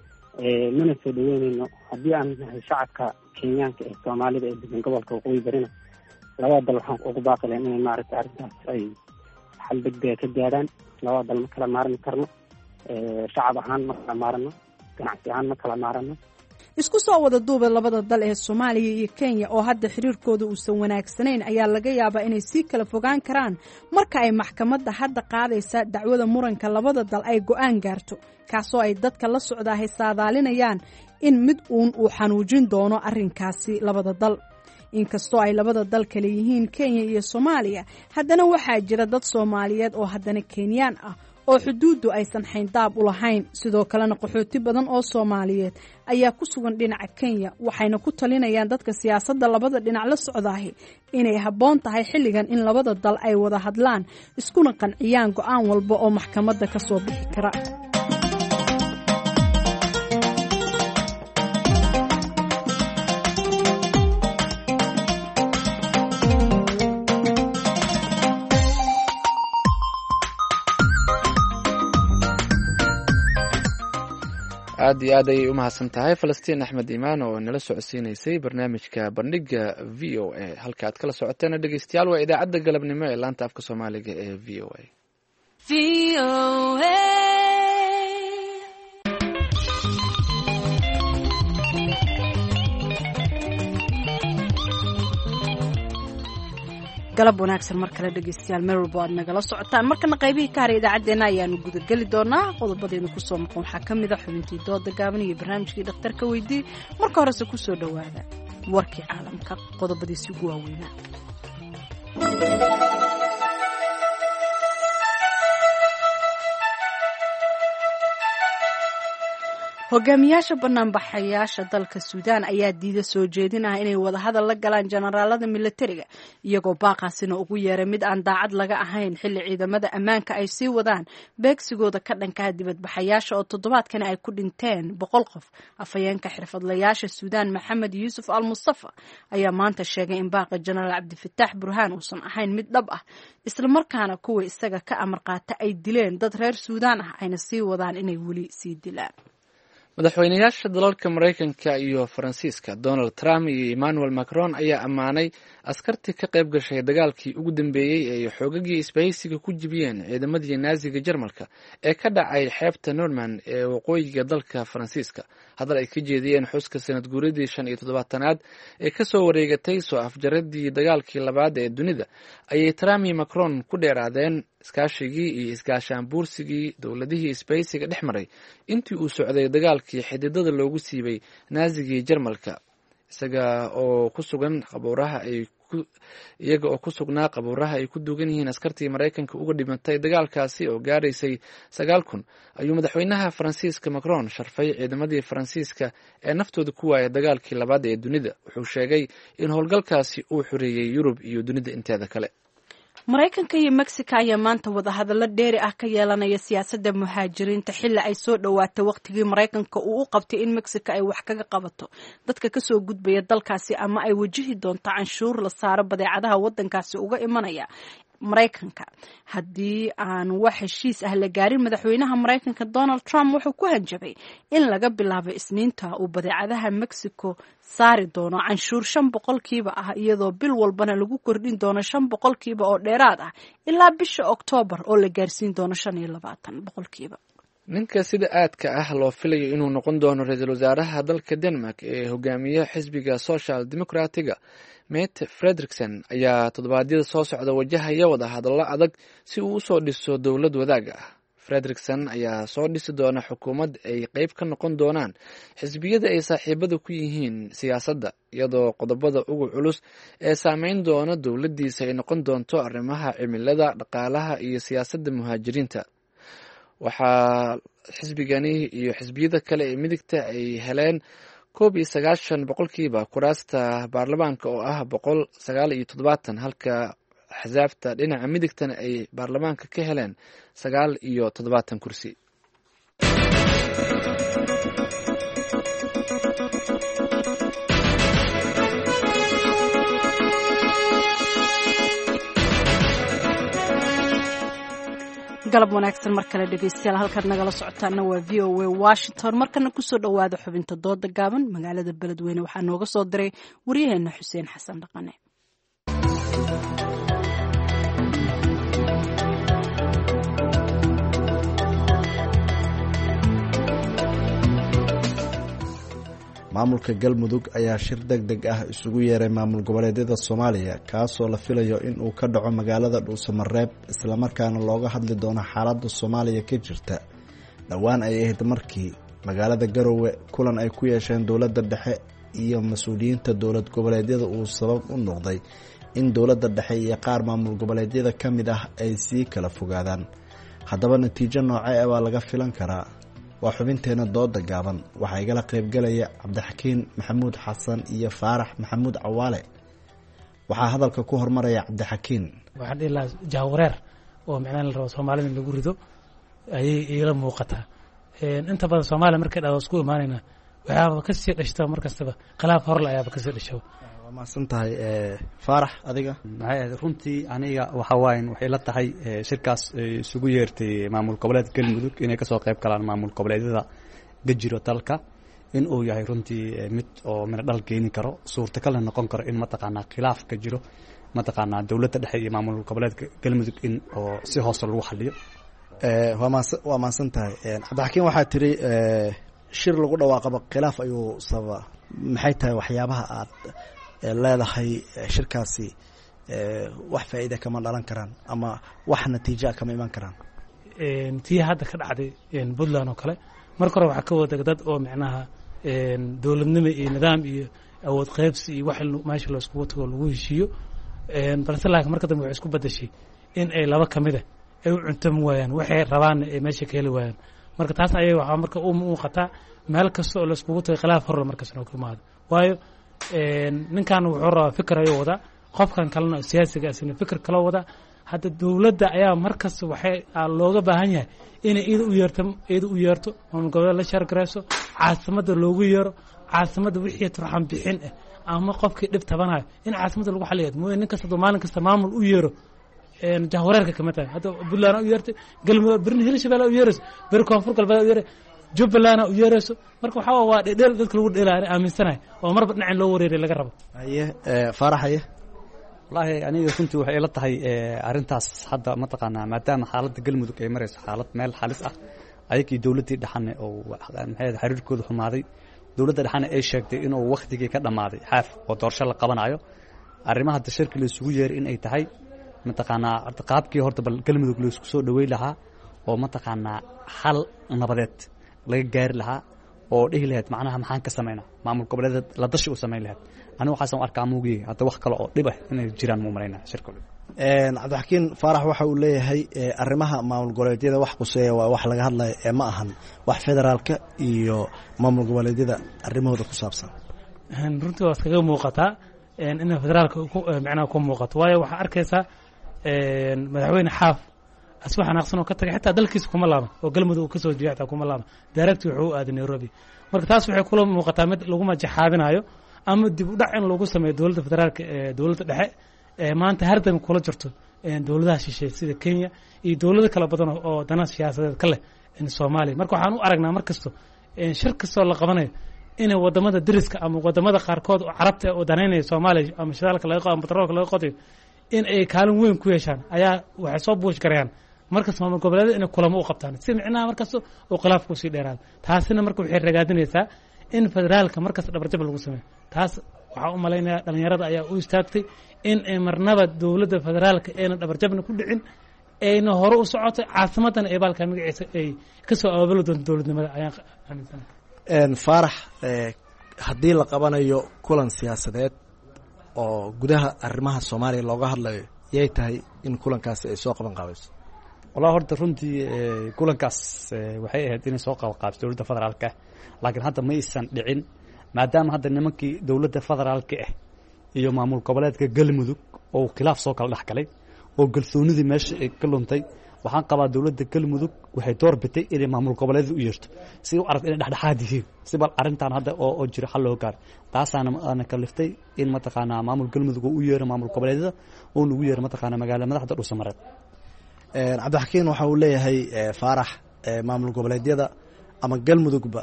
mana soo dhaweynayno haddii aan nahay shacabka Kenyaanka ee Soomaalida ee degan gobolka waqooyi barina labada dal waxaan ugu baaqi lahayn inay maaragtay arrintaas ay xal degdeg ka gaaraan. labada dal ma kala maarmi karno, shacab ahaan ma kala maarano, ganacsi ahaan ma kala maarano. isku soo wada duuba labada dal ee Soomaaliya iyo Kenya oo hadda xiriirkooda uusan wanaagsanayn ayaa laga yaabaa inay si kala fogaan karaan marka ay maxkamadda hadda qaadaysa dacwada muranka labada dal ay go'aan gaarto kaasoo ay dadka la socdaa haysaadaalinayaan in mid uun uu xanuujin doono arrinkaasi labada dal. inkastoo ay labada dal kale yihiin Kenya iyo Soomaaliya haddana waxaa jira dad Soomaaliyeed oo haddana Kenyaan ah oo xuduuddu aysan xayndaab u lahayn. sidoo kalena qaxooti badan oo Soomaaliyeed ayaa ku sugan dhinaca Kenya waxayna ku talinayaan dadka siyaasadda labada dhinac la socdaahi inay habboon tahay xilligan in labada dal ay wada hadlaan iskuna qanciyaan go'aan walba oo maxkamadda ka soo bixi kara. aad iyo aad ayay u mahadsan tahay falastiin axmed imaan oo nala socodsiinaysay barnaamijka bandhiga v o a halka aad kala socoteena dhegeystayaal waa idaacadda galabnimo ee laanta afka soomaaliga ee v o a galab wanaagsan mar kale dhegeystayaal meel walba aad nagala socotaan markana qaybihii ka haray idaacaddeenna ayaanu gudageli doonaa qodobadeenu kusoo maqan waxaa ka mid a xubintii dooda gaaban iyo barnaamijkii dhakhtarka weydii marka horese kusoo dhowaada warkii caalamka qodobadiisi ugu waaweynaa. hogaamiyaasha banaanbaxayaasha dalka suudaan ayaa diida soo jeedinaya inay wadahadal la galaan jenaraalada milatariga iyagoo baaqaasina ugu yeeray mid aan daacad laga ahayn xilli ciidamada ammaanka ay sii wadaan beegsigooda ka dhankaha dibadbaxayaasha oo toddobaadkani ay ku dhinteen boqol qof. afhayeenka xirfadlayaasha suudaan maxamed yuusuf al mustafa ayaa maanta sheegay in baaqa jenaraal cabdifataax burhaan uusan ahayn mid dhab ah islamarkaana kuwa isaga ka amar qaata ay dileen dad reer suudaan ah ayna sii wadaan inay weli sii dilaan. madaxweynayaasha dalalka maraykanka iyo faransiiska donald trump iyo emmanuel macron ayaa ammaanay askartii ka qayb gashay dagaalkii ugu dambeeyey ee xoogagii isbahaysiga ku jibiyeen ciidamadii naaziga jarmalka ee ka dhacay xeebta norman ee waqooyiga dalka faransiiska. hadal ay ka jeediyeen xuska sanad guuridii shan iyo toddobaatanaad ee kasoo wareegatay soo afjaradii dagaalkii labaad ee dunida ayay trump iyo macron ku dheeraadeen iskaashigii iyo isgaashaan buursigii dowladihii isbahaysiga dhex maray intii uu socday dagaalkii xididada loogu siibay naazigii jarmalka isaga oo ku sugan qabuuraha ay iyaga oo ku sugnaa qabuuraha ay ku duugan yihiin askartii maraykanka uga dhimatay dagaalkaasi oo gaaraysay sagaal kun ayuu madaxweynaha faransiiska macron sharfay ciidamadii faransiiska ee naftooda ku waaya dagaalkii labaad ee dunida. wuxuu sheegay in howlgalkaasi uu xoreeyey yurub iyo dunida inteeda kale. maraykanka iyo mexico ayaa maanta wadahadallo dheeri ah ka yeelanaya siyaasadda muhaajiriinta xilli ay soo dhowaatay waqtigii maraykanka uu u qabtay in mexico ay wax kaga qabato dadka kasoo gudbaya dalkaasi ama ay wajihi doonto canshuur la saaro badeecadaha waddankaasi uga imanaya maraykanka haddii aan wax heshiis ah la gaarin. madaxweynaha maraykanka donald trump wuxuu ku hanjabay in laga bilaabo isniinta uu badeecadaha mexico saari doono canshuur shan boqolkiiba ah iyadoo bil walbana lagu kordhin doono shan boqolkiiba oo dheeraad ah ilaa bisha oktoobar oo la gaarsiin doono shan iyo labaatan boqolkiiba. ninka sida aadka ah loo filayo inuu noqon doono ra-iisul wasaaraha dalka denmark ee hogaamiye xisbiga social democratiga mette frederiksen ayaa toddobaadyada soo socda wajahaya wada hadallo adag si uu usoo dhiso dowlad wadaaga ah. frederiksen ayaa soo dhisi doona xukuumad ay qeyb ka noqon doonaan xisbiyada ay saaxiibada ku yihiin siyaasadda iyadoo qodobada ugu culus ee saameyn doona dowladdiisa ay noqon doonto arrimaha cimilada, dhaqaalaha iyo siyaasadda muhaajiriinta. waxaa xisbigani iyo xisbiyada kale ee midigta ay heleen koob iyo sagaashan boqolkiiba kuraasta baarlamaanka oo ah boqol sagaal iyo toddobaatan halka axsaabta dhinaca midigtana ay baarlamaanka ka heleen sagaal iyo toddobaatan kursi. galab wanaagsan mar kale dhegeystayaal halkaad nagala socotaana waa v o a washington. markana kusoo dhowaada xubinta dooda gaaban magaalada beledweyne waxaa nooga soo diray waryaheena xuseen xasan dhaqane. maamulka galmudug ayaa shir deg deg ah isugu yeeray maamul goboleedyada soomaaliya kaasoo la filayo in uu ka dhaco magaalada dhuusamareeb islamarkaana looga hadli doono xaaladda soomaaliya ka jirta. dhowaan ay ahayd markii magaalada garowe kulan ay ku yeesheen dowladda dhexe iyo mas-uuliyiinta dowlad goboleedyada uu sabab u noqday in dowladda dhexe iyo qaar maamul goboleedyada ka mid ah ay sii kala fogaadaan. haddaba natiijo noocee baa laga filan karaa? waa xubinteena dooda gaaban waxaa igala qaybgalaya cabdixakiin maxamuud xasan iyo faarax maxamuud cawaale. waxaa hadalka ku hormaraya cabdixakiin. waxaan dhihi lahaa jahwareer oo micnaha la rabo soomaalida in lagu rido ayay iila muuqataa. inta badan soomaaliya markay dhado isku imaanayna waxaaba kasii dhashta mar kastaba khilaaf horle ayaaba kasii dhasho. waa mahadsan tahay faarax adiga. maxay ahayd runtii aniga waxa waayan waxay la tahay shirkaas isugu yeertay maamul goboleed galmudug inay kasoo qayb galaan maamul goboleedyada gajiro dalka in uu yahay runtii mid oo mina dhal keeni karo suurtagalna noqon karo in mataqaanaa khilaaf ka jiro mataqaanaa dowladda dhexe iyo maamul goboleedka galmudug in oo si hoose lagu xaliyo. waa maadsan waa maadsan tahay cabdixakiin waxaa tiri shir lagu dhawaaqaba khilaaf ayuu sababa maxay tahay waxyaabaha aad leedahay shirkaasi wax faa'iida kama dhalan karaan ama wax natiija kama iman karaan? tii hadda ka dhacday puntland oo kale marka hore waxaa ka wada dad oo micnaha dowladnimo iyo nidaam iyo awood qaybsi iyo wax meesha laiskugu tago lagu heshiiyo balse laakiin marka dambe waxay isku bedeshay in ay laba ka mid ah ay u cuntami waayaan waxay rabaan ay meesha ka heli waayaan. marka taas ayay waxaa marka u muuqataa meel kasta oo laiskugu tagay khilaaf horle markasna ku imaado, waayo ninkan wuxuu rabaa fikir ayuu wadaa, qofkan kalena siyaasiga asina fikir kala wadaa. hadda dowladda ayaa markas waxay looga baahan yahay inay iyada u yeerto iyada u yeerto maamul goboleed la shargareyso, caasimadda loogu yeero, caasimadda wixii turxan bixin ah ama qofkii dhib tabanayo in caasimadda lagu xaliyo mooye nin kasta maalin kasta maamul u yeero jahwareerka kama tahay. hadda puntland u yeertay, galmudug birni hirshabelle u yeerayso, beri koonfur galbeed u yeeray, jubbaland u yeerayso. marka waxaa waa dhedheel dadka lagu dheelaa aaminsanahay oo marba dhinacin loo wareeray laga rabo. haye faarax haye wallaahi aniga runtii waxay ila tahay arrintaas hadda mataqaanaa maadaama xaaladda galmudug ay marayso xaalad meel halis ah, ayagii dowladdii dhexane oo maxay xiriirkooda xumaaday, dowladda dhexane ay sheegtay inuu wakhtigii ka dhammaaday xaaf oo doorasho la qabanayo. arrimaha hadda shirki la isugu yeeray in ay tahay mataqaanaa qaabkii horta bal galmudug la isku soo dhaweyn lahaa oo mataqaanaa xal nabadeed laga gaari lahaa oo dhihi lahayd macnaha maxaan ka samaynaa maamul goboleed la dashi u samayn lahayd. anigu waxaasan arkaa muugiye hadda wax kale oo dhib ah inay jiraan muu malaynaa shirka. cabdixakiin faarax waxa uu leeyahay arrimaha maamul goboleedyada wax quseeya waa wax laga hadlaya ee ma ahan wax federaalka iyo maamul goboleedyada arrimahooda ku saabsan. runtii waa iskaga muuqataa in federaalka macnaha ku muuqato, waayo waxaa arkaysaa madaxweyne xaaf aswa xanaaqsan oo ka tagay xitaa dalkiisa kuma laaban oo galmudug uu ka soo jeeya xitaa kuma laaban, direct wuxuu u aaday Nairobi. marka taas waxay kula muuqataa mid lagu majaxaabinayo ama dib u dhac in lagu sameeyo dowladda federaalka ee dowladda dhexe ee maanta hardan kula jirto dowladaha shisheeye sida Kenya iyo dowlado kala badan oo dana siyaasadeed ka leh in Soomaaliya. marka waxaan u aragnaa markasto shir kastoo la qabanayo in wadamada dariska ama wadamada qaarkood oo carabta oo danaynaya Soomaaliya ama shidaalka laga qado ama petroolka laga qodayo in ay kaalin weyn ku yeeshaan ayaa waxay soo buush garayaan markas maamul goboleed in kulamo u qabtaan si micnaha markas oo khilaaf ku sii dheeraad. taasina marka waxay ragaadinaysaa in federaalka markas dhabarjab lagu sameeyo. taas waxaa u malaynayaa dhalinyarada ayaa u istaagtay in ay marnaba dowladda federaalka ayna dhabarjabna ku dhicin, ayna hore u socotay caasimadana ee baalka magaciisa ay ka soo abaabuli doonto dowladnimada ayaan aaminsanahay. faarax haddii la qabanayo kulan siyaasadeed oo gudaha arrimaha Soomaaliya looga hadlayo yay tahay in kulankaasi ay soo qaban qaabayso? والله horta runtii kulankaas waxay ahayd inay soo qaabqaabto dowladda federaalka ah, laakiin hadda ma aysan dhicin maadaama hadda nimankii dowladda federaalka ah iyo maamul goboleedka galmudug oo khilaaf soo kala dhaxgalay oo galsoonidii meesha ay ka luntay. waxaan qabaa dowladda galmudug waxay door bitay inay maamul goboleed u yeerto si u arag inay dhexdhexaad yihiin si bal arrintan hadda oo oo jira xal loo gaar. taasaana ana kaliftay in mataqaanaa maamul galmudug uu u yeero maamul goboleedyada oo lagu yeero mataqaanaa magaalada madaxda Dhuusamareeb. cabdixakiin waxa uu leeyahay faarax maamul goboleedyada ama galmudugba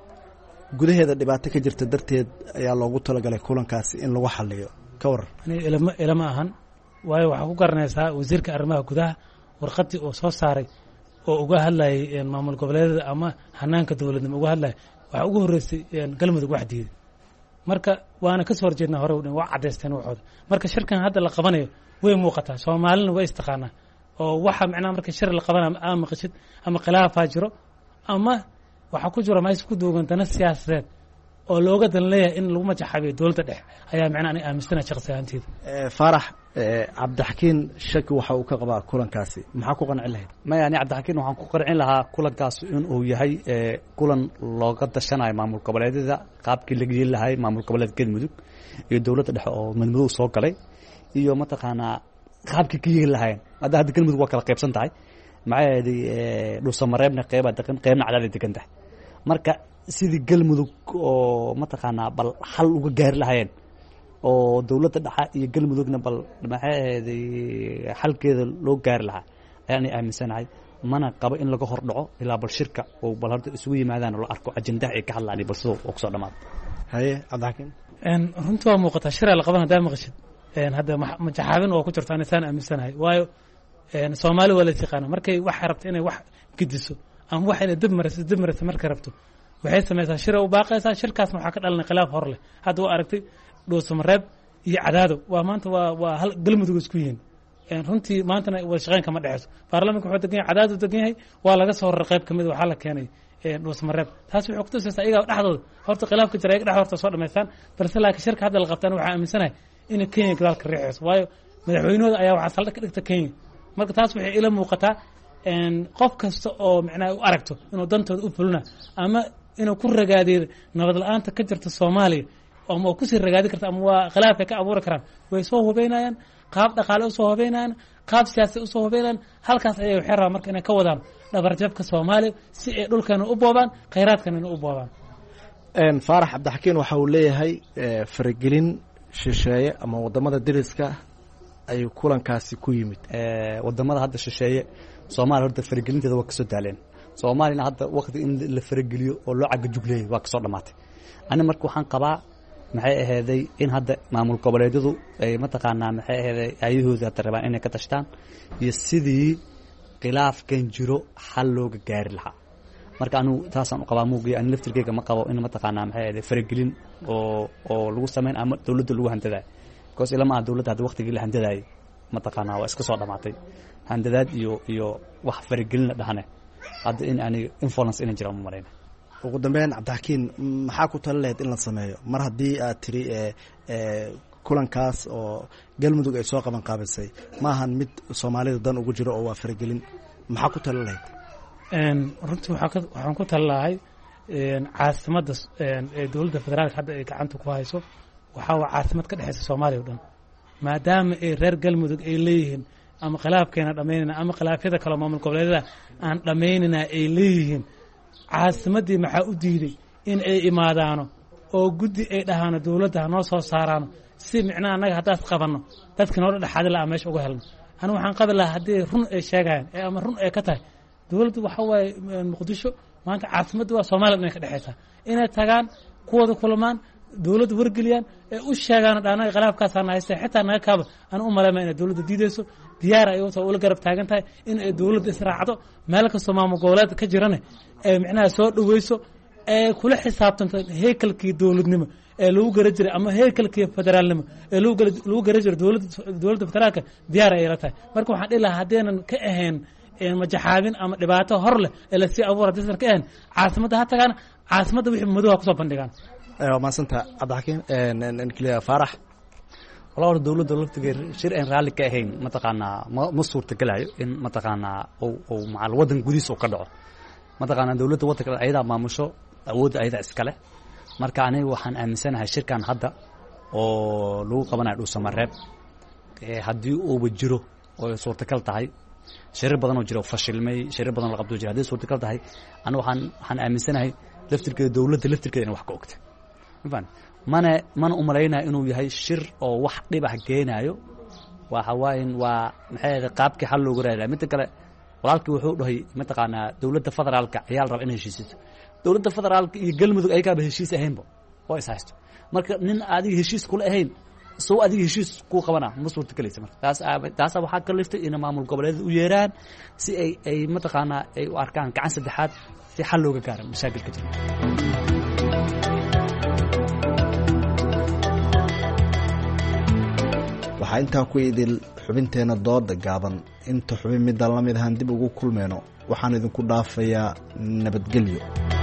gudaheeda dhibaato ka jirta darteed ayaa loogu talagalay kulankaasi in lagu xaliyo. ka waran ilama ilama ahan, waayo waxaa ku garanaysaa wasiirka arrimaha gudaha warqadii oo soo saaray oo uga hadlayay maamul goboleedyada ama hanaanka dowladnimo uga hadlayay waxaa ugu horreysay galmudug wax diiday. marka waana ka soo horjeednaa hore waa caddaysteen waxooda. marka shirkan hadda la qabanayo way muuqataa, Soomaalina way istaqaanaa oo waxa macnaha marka shir la qabanayo ama maqashid ama khilaafaa jiro ama waxa ku jira maayis ku duugan dana siyaasadeed oo looga dan leeyahay in lagu majaxabiyo dowladda dhexe ayaa macnaha ani aaminsanahay shakhsi ahaanteyda. faarax cabdixakiin shaki waxa uu ka qabaa kulankaasi, maxaa ku qancin lahayd? maya ani cabdixakiin waxaan ku qancin lahaa kulankaas in uu yahay kulan looga dashanayo maamul goboleedyada qaabkii laga yeeli lahay maamul goboleed galmudug iyo dowladda dhexe oo madmadow soo galay iyo mataqaanaa qaabkii ka yeeli lahayn. hadda hadda galmudug waa kala qaybsan tahay, maxaayeeday Dhuusamareebna qeyba degan qeybna cadaad degan tahay. marka sidii galmudug oo mataqaanaa bal xal uga gaari lahaayeen oo dowladda dhexe iyo galmudugna bal maxaayeeday xalkeeda loo gaari lahaa ayaan aaminsanahay. mana qabo in laga hor dhaco ilaa bal shirka oo bal horta isugu yimaadaan oo la arko ajendaha ay ka hadlaan bal sidoo oo kusoo dhamaado haye cabdixakiin runtii waa muuqataa shiraa la qaban haddaa maqashid hadda majaxaabin oo ku jirto anisaan aaminsanahay waayo soomaali waa la yaqaana markay waxay rabto inay wax gediso ama wax inay dib mariso dib mariso markay rabto waxay samaysaa shira u baaqaysaa shirkaasna waxaa ka dhalanay khilaaf hor leh hadda waa aragtay dhuusamareeb iyo cadaado waa maanta waa waa hal galmudug isku yihiin runtii maantana wada shaqeyn kama dhexeyso baarlamaanka wuxuu degan yahay cadaadu degan yahay waa laga soo horar qayb kamid waxaa la keenay dhuusamareeb taas waxay kutusaysaa iyagaa dhexdooda horta khilaafka jira iyaga dhex horta soo dhamaystaan balse laakiin shirka hadda la qabtaan waxaa aaminsanahay inay kenya gadaalka riixayso waayo madaxweynahooda ayaa waxaa saldhig ka dhigta kenya marka taas waxay ila muuqataa qof kasta oo macnaha u aragto inuu dantooda u fulina ama inuu ku ragaadeedo nabad la-aanta ka jirta soomaaliya ama oo kusii ragaadi karta ama waa khilaaf ay ka abuuri karaan way soo hubeynayaan qaab dhaqaale usoo hubeynayaan qaab siyaasi usoo hubeynayaan halkaas ayay waxay rabaan marka inay ka wadaan dhabarjabka soomaaliya si ay dhulkeena u boobaan khayraadkana u boobaan faarax cabdixakiin waxa uu leeyahay faragelin shisheeye ama wadamada deriska ayuu kulankaasi ku yimid wadamada hadda shisheeye soomaaliya horta faragelinteeda waa kasoo daaleen soomaaliyana hadda waqti in la farageliyo oo loo cagajugleeyay waa kasoo dhamaatay ani marka waxaan qabaa maxay aheeday in hadda maamul goboleedyadu ay mataqaanaa maxay aheeday ayahooda hadda rabaan inay ka tashtaan iyo sidii khilaafkan jiro xal looga gaari lahaa marka anigu taasaan u qabaa muugiya ani laftirkeyga ma qabo in mataqaanaa maxay aheeday faragelin oo oo lagu sameyn ama dowladda lagu handadayo because ilama ah dowladda hadda waqtigii la handadaayay mataqaanaa waa iska soo dhamaatay handadaad iyo iyo wax faragelin la dhahane hadda in aniga influence inay jiraan ma marayna ugu dambeyn cabdixakiin maxaa ku tali lahayd in la sameeyo mar haddii aad tiri kulankaas oo galmudug ay soo qaban qaabisay ma ahan mid soomaalida dan ugu jiro oo waa faragelin maxaa ku tali lahayd runtii waxaan ku tali lahay caasimadda ee dowladda federaalka hadda ay gacanta ku hayso waxaa waa caasimad ka dhexeysa soomaaliya o dhan maadaama ay reer galmudug ay leeyihiin ama khilaafkeena dhamaynayna ama khilaafyada kaleo maamul goboleedyada aan dhamaynayna ay leeyihiin caasimaddii maxaa u diiday in ay imaadaano oo guddi ay dhahaano dowladda ha noo soo saaraano si micnaha annaga haddaas qabanno dadka noo dhexaadi lahaa meesha uga helno anigu waxaan qabi lahaa haddii run ay sheegayaan ee ama run ay ka tahay dowladdu waxa waaye muqdisho maanta caasimadda waa soomaaliya inay ka dhexaysaa inay tagaan kuwooda kulamaan dowladda wargeliyaan ee u sheegaan dhaanaga khilaafkaasana haysta xitaa naga kaaba aan u maleyma inay dowladda diideyso diyaar ay ula ula garab taagan tahay in ay dowladda israacdo meel kastoo maamul goboleedka ka jirane ee micnaha soo dhaweyso ee kula xisaabtanto heykalkii dowladnimo ee lagu gara jiray ama heykalkii federaalnimo ee lagu gara lagu gara jiray dowladda dowladda federaalka diyaar ay la tahay marka waxaan dhihi lahaa haddeenan ka ahayn majaxaabin ama dhibaato hor leh ee lasii abuura haddaysan ka ahayn caasimadda ha tagaan caasimadda wixii madow kusoo bandhigaan maasanta cabdixakiin clear faarax wala hor dowladda laftigeed shir aan raalli ka ahayn mataqaanaa ma ma suurtagelayo in mataqaanaa uu uu macal waddan gudihiisa uu ka dhaco mataqaanaa dowladda waddanka ayadaa maamusho awoodda ayadaa iskale marka aniga waxaan aaminsanahay shirkan hadda oo lagu qabanayo dhuusamareeb haddii uuba jiro oo suurtagal tahay shirir badan oo jira oo fashilmay shirir badan oo la qabto jira haddii suurtagal tahay aniga waxaan waxaan aaminsanahay laftirkeeda dowladda laftirkeeda in wax ka ogta mafahant mana mana umalaynaya inuu yahay shir oo wax dhib ah geenaayo waxa waaye waa maxay ahayd qaabkii xal loogu raadaya midda kale walaalkii wuxuu dhahay mataqaanaa dowladda federaalka ayaa la raba inay heshiisiso dowladda federaalka iyo galmudug ayagaaba heshiis ahaynba oo is haysto marka nin adiga heshiis kula ahayn soo adiga heshiis ku qabana ma suurtagelaysa marka taas taas waxaa ka liftay in maamul goboleedyada u yeeraan si ay ay mataqaanaa ay u arkaan gacan saddexaad si xal looga gaaro mashaakilka jira waxaa intaa ku idil xubinteenna dooda gaaban inta xubin midaan la mid ahaan dib ugu kulmeyno waxaan idinku dhaafayaa nabadgelyo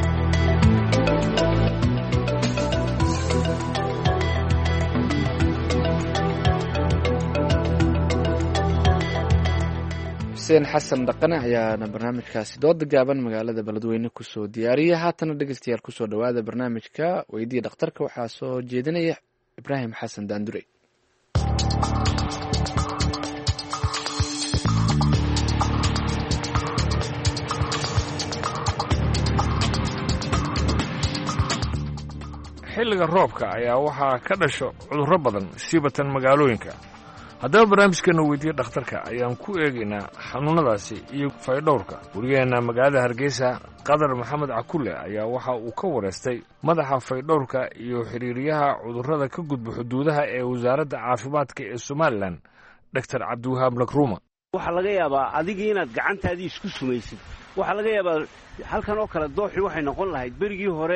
xuseen xasan dhaqane ayaana barnaamijkaasi dooda gaaban magaalada beledweyne kusoo diyaariyay haatana dhegeystayaal kusoo dhowaada barnaamijka weydiya dhakhtarka waxaa soo jeedinaya ibraahim xasan daandure xilliga roobka ayaa waxaa ka dhasho cudurro badan siibatan magaalooyinka haddaba barnaamijkeena weydiiya dhakhtarka ayaan ku eegaynaa xanuunnadaasi iyo faydhowrka warigeenna magaalada hargeysa qadar maxamed cakulle ayaa waxa uu ka wareystay madaxa faydhowrka iyo xiriiriyaha cudurrada ka gudba xuduudaha ee wasaaradda caafimaadka ee somalilan doctor cabdiwahaab lakruuma. waxaa laga yaabaa adigii inaad gacantaadii isku sumaysid. waxaa laga yaabaa halkan oo kale dooxii waxay noqon lahayd berigii hore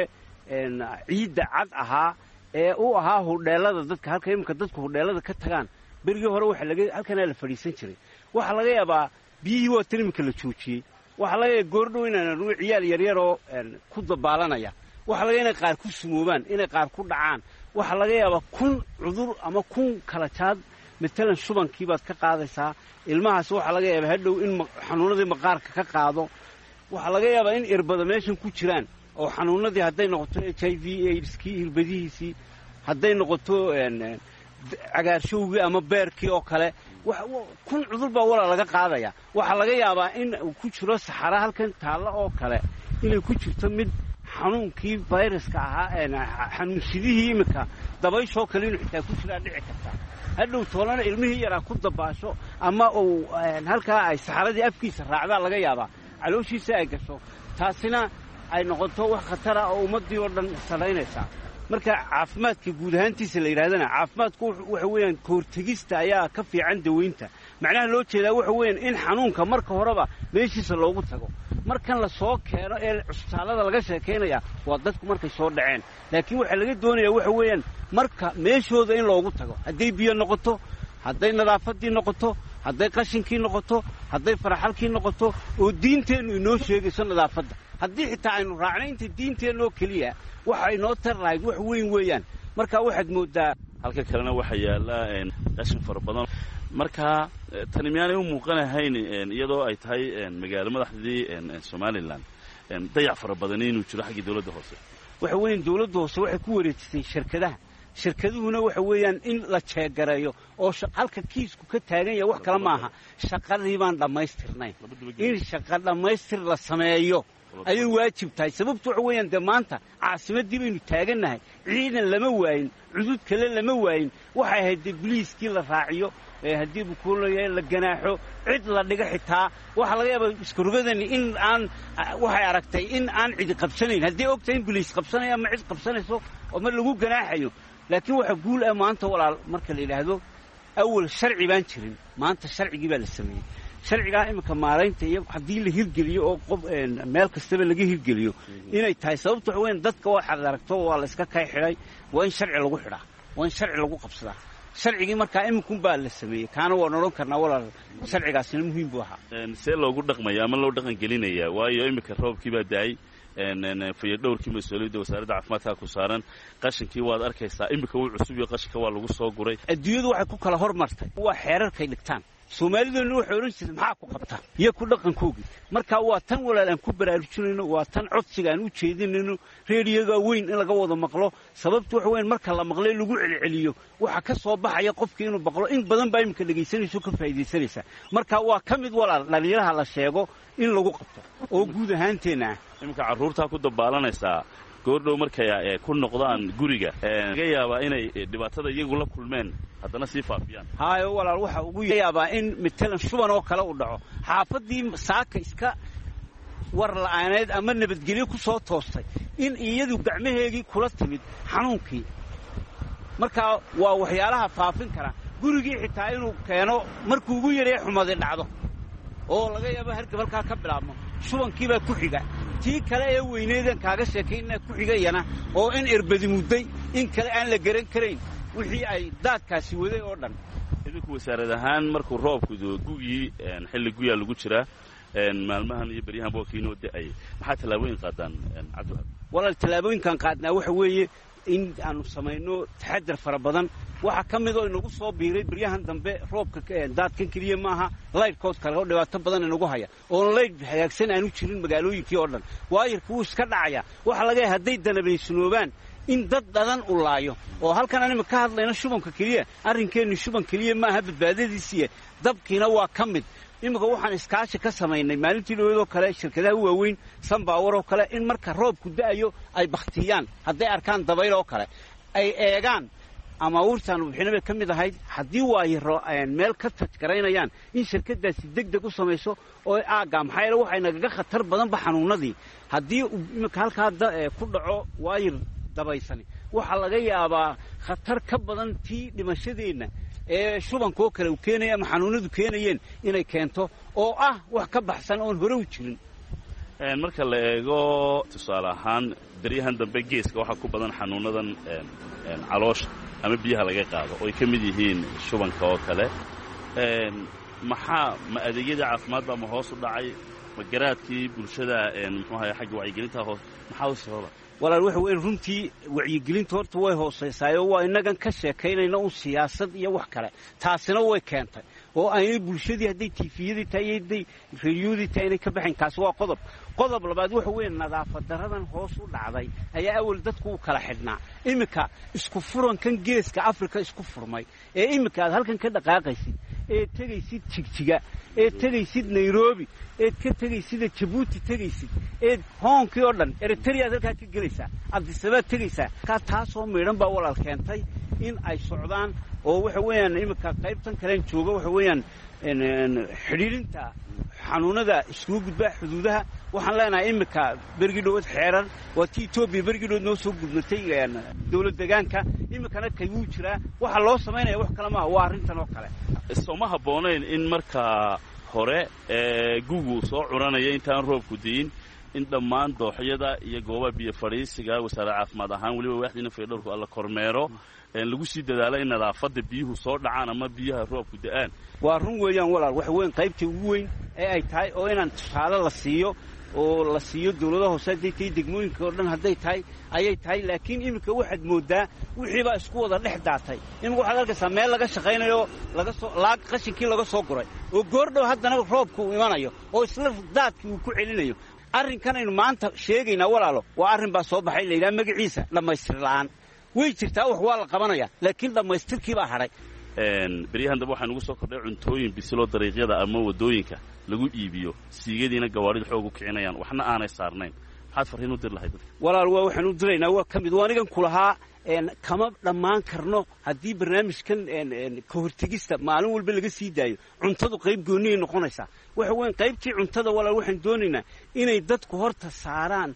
ciidda cad ahaa ee u ahaa hudheelada dadka halka iminka dadku hudheelada ka tagaan berigii hore waxa laga halkanaa la fadhiisan jiray. waxaa laga yaabaa biyihii waa tan iminka la joojiyey. waxaa laga yaabaa goordhow inaan ruu ciyaal yaryaroo ku dabaalanaya. waxaa laga inay qaar ku sumoobaan, inay qaar ku dhacaan. waxaa laga yaabaa kun cudur ama kun kala jaad matalan shubankii baad ka qaadaysaa. ilmahaas waxaa laga yaabaa hadhow in xanuunadii maqaarka ka qaado. waxaa laga yaabaa in irbada meeshan ku jiraan oo xanuunadii hadday noqoto h i v aidskii hirbadihiisii, hadday noqoto cagaarshowgii ama beerkii oo kale, kun cudur baa walaa laga qaadaya. waxaa laga yaabaa in uu ku jiro saxara halkan taalla oo kale inay ku jirto mid xanuunkii fayraska ahaa, xanuunsidihii iminka dabayshoo kale inuu xitaa ku jiraa dhici kartaa. hadhow toolana ilmihii yaraa ku dabaasho ama uu halkaa ay saxaradii afkiisa raacdaa laga yaabaa, calooshiisa ay gasho, taasina ay noqoto wax khatara oo ummaddii oo dhan saraynaysaa. marka caafimaadka guud ahaantiisa la yidhahdana caafimaadku waxa weeyaan kahortegista ayaa ka fiican daweynta. macnaha loo jeedaa waxa weeyaan in xanuunka marka horeba meeshiisa loogu tago. markan la soo keeno ee cusbitaallada laga sheekaynaya waa dadku markay soo dhaceen, laakiin waxaa laga doonayaa waxa weeyaan marka meeshooda in loogu tago. hadday biyo noqoto, hadday nadaafaddii noqoto, hadday qashinkii noqoto, hadday faraxalkii noqoto, oo diinteennu inoo sheegayso nadaafadda. haddii xitaa aynu raacnay inta diinteennoo keliya waxa inoo tar lahayd wax weyn weeyaan. marka waxaad mooddaa halka kalena waxaa yaalla qashin fara badan. marka tani miyaanay u muuqanahayn iyadoo ay tahay magaalo madaxdii somalilan dayac fara badani inuu jiro xaggii dawladda hoose? waxa weeyaan dawladda hoose waxay ku wareejisay shirkadaha. shirkaduhuna waxa weeyaan in la jeegareeyo oo halka kiisku ka taagan yahay wax kale maaha, shaqadii baan dhammaystirnayn. in shaqa dhammaystir la sameeyo ayay waajib tahay. sababtu waxa weeyaan dee maanta caasimaddii baynu taagannahay, ciidan lama waayin, cudud kale lama waayin. waxay ahayd dee biliiskii la raaciyo, haddii bukuulaya la ganaaxo, cid la dhiga xitaa. waxaa laga yaabaa iskurugadani in aan waxay aragtay in aan cidi qabsanayn. haddii ogtahay in biliis qabsanaya ama cid qabsanayso oo mar lagu ganaaxayo. laakiin waxa guul ah maanta walaal marka la yidhaahdo awal sharci baan jirin, maanta sharcigii baa la sameeyey. sharcigaa iminka maaraynta iyo haddii la hirgeliyo oo qof meel kastaba laga hirgeliyo inay tahay. sababta waxa weeyaan dadka waxaad aragto waa la iska kay xidhay, waa in sharci lagu xidhaa, waa in sharci lagu qabsadaa. sharcigii markaa iminkun baa la sameeyey, kaana waan odhan karnaa walaal sharcigaasina muhiim buu ahaa. see loogu dhaqmaya ama loo dhaqan gelinayaa? waayo iminka roobkii baa daayey, fayadhowrkii mas-uuliyadda wasaaradda caafimaadka ku saaran, qashinkii waad arkaysaa iminka wuu cusub iyo qashinka waa lagu soo guray. adduunyadu waxay ku kala hormartay waa xeerarkay dhigtaan. soomaalideennu waxay odhan jirtay maxaa ku qabtaa iyo ku dhaqankoogii. marka waa tan walaal aan ku baraarujinayno, waa tan codsiga aan u jeedinayno reediyoga weyn in laga wada maqlo. sababtu waxa weyan marka la maqlay lagu celceliyo waxa ka soo baxaya qofkii inuu maqlo. in badan baa iminka dhegaysanayso ka faa'iidaysanaysa. marka waa ka mid walaal dhalinyaraha la sheego in lagu qabto oo guud ahaanteenna ah. iminka carruurtaa ku dabaalanaysaa goordhow markay ku noqdaan guriga laga yaabaa inay dhibaatada iyagu la kulmeen haddana sii faafiyaan. haayo walaal waxa ugu yaabaa in matalan shuban oo kale u dhaco, xaafaddii saaka iska war la'aaneed ama nabadgelyo ku soo toostay in iyadu gacmaheegii kula timid xanuunkii. marka waa waxyaalaha faafin kara. gurigii xitaa inuu keeno markuu ugu yaree xumaday dhacdo oo laga yaabo hargab halkaa ka bilaabmo, shubankiibaa ku xiga. tii kale ee weyneedan kaaga sheekaynaa ku xigayana oo in irbadi mudday, in kale aan la garan karayn wixii ay daadkaasi waday oo dhan. idinku wasaarad ahaan markuu roobku gugii xilli guyaa lagu jiraa, maalmahan iyo beryahan bookiinoo da'ay, maxaa tallaabooyin qaadaan cabdiwahaab? walaal tallaabooyinkaan qaadnaa waxa weeye in aanu samayno taxadar fara badan. waxaa ka mid oo inagu soo biiray beryahan dambe roobka daadkan keliya maaha, laydhkood kale oo dhibaato badan inagu haya oon laydh hagaagsan aanu jirin magaalooyinkii oo dhan. waayarku wuu iska dhacaya. waxaa laga yahay hadday danabaysanoobaan in dad dhadan u laayo. oo halkan anima ka hadlayno shubanka keliya, arrinkeenni shuban keliya maaha, badbaadadiisiiya dabkiina waa ka mid. iminka waxaan iskaashi ka samaynay maalintii dhaweedoo kale shirkadaha waaweyn sanbaawar oo kale in marka roobku da'ayo ay bakhtiyaan, hadday arkaan dabayl oo kale ay eegaan ama uurtaan wixinaba ka mid ahayd haddii waayiro meel ka tajgaraynayaan in shirkadaasi degdeg u samayso oo aaga maxaa yeele waxay nagaga khatar badanba xanuunadii haddii imika halkaa ku dhaco waayir dabaysani waxaa laga yaabaa khatar ka badan tii dhimashadeenna ee shubankoo kale uu keenaya ama xanuunadu keenayeen inay keento oo ah wax ka baxsan oon hore u jirin marka la eego tusaale ahaan daryahan dambe geeska waxaa ku badan xanuunadan caloosha ama biyaha laga qaado oo ay ka mid yihiin shubanka oo kale maxaa ma adeegyadii caafimaadba ma hoos u dhacay ma garaadkii bulshada muxuu ahaye xagga wacyigelinta hoos maxaa u sababa walaal waxa weyn runtii wacyigelinta horta way hoosaysaay oo waa innagan ka sheekaynayna un siyaasad iyo wax kale taasina way keentay oo aynay bulshadii hadday tiifiyadii tahay iyo hadday rediyoodii tahay inay ka baxayn kaasi waa qodob qodob labaad waxa weeye nadaafad daradan hoos u dhacday ayaa awal dadku u kala xidhnaa iminka isku furankan geeska afrika isku furmay ee iminka aad halkan ka dhaqaaqaysid ee tegaysid jigjiga ee tegaysid nairobi eed ka tegaysida jabuuti tegaysid eed hoonkii oo dhan eritreaad halkaa ka gelaysaa abdisabaad tegaysaa kaa taasoo miidhan baa walaal keentay in ay socdaan oo waxa weeyaan iminka qaybtan kaleen jooga waxa weeyaan xidhiirinta xanuunada iskugu gudba xuduudaha waxaan leenahay iminka bergii dhowaad xeeran waa ti etoobiya bergii dhowaad noo soo gudnatay dawlad deegaanka iminkana kayguu jiraa waxa loo samaynaya wax kale maaha waa arrintan oo kale sooma habboonayn in markaa hore ee gugu soo curanaya intaan roobku diin in dhammaan dooxyada iyo goobaha biyo fadhiisiga wasaaradda caafimaad ahaan weliba waaxdiina faydhowrku alla kormeero lagu sii dadaalo in nadaafadda biyuhu soo dhacaan ama biyaha roobku da'aan waa run weeyaan walaal waxa weyn qaybtii ugu weyn ee ay tahay oo inaan tusaale la siiyo oo la siiyo dawladaha hoose hadday tahay degmooyinka oo dhan hadday tahay ayay tahay laakiin iminka waxaad mooddaa wixii baa isku wada dhex daatay iminka waxaad arkaysaa meel laga shaqaynayo laga soo laag qashinkii laga soo guray oo goordhow haddana roobku uu imanayo oo isla daadkii uu ku celinayo arrinkan aynu maanta sheegaynaa walaalo waa arrin baa soo baxay layidhaha magaciisa dhammaystir la'aan way jirtaa wax waa la qabanaya laakiin dhammaystirkii baa hadhay beryahan dambe waxaa nugu soo kordhay cuntooyin bisiloo dariiqyada ama waddooyinka lagu iibiyo siigadiina gawaadhida xoog u kicinayaan waxna aanay saarnayn maxaad farriin u dir lahayd dadka walaal waa waxaan u diraynaa waa ka mid waa anigan ku lahaa kama dhammaan karno haddii barnaamijkan ka hortegista maalin walba laga sii daayo cuntadu qayb goonniyay noqonaysaa waxa weyn qaybtii cuntada walaal waxaan doonaynaa inay dadku horta saaraan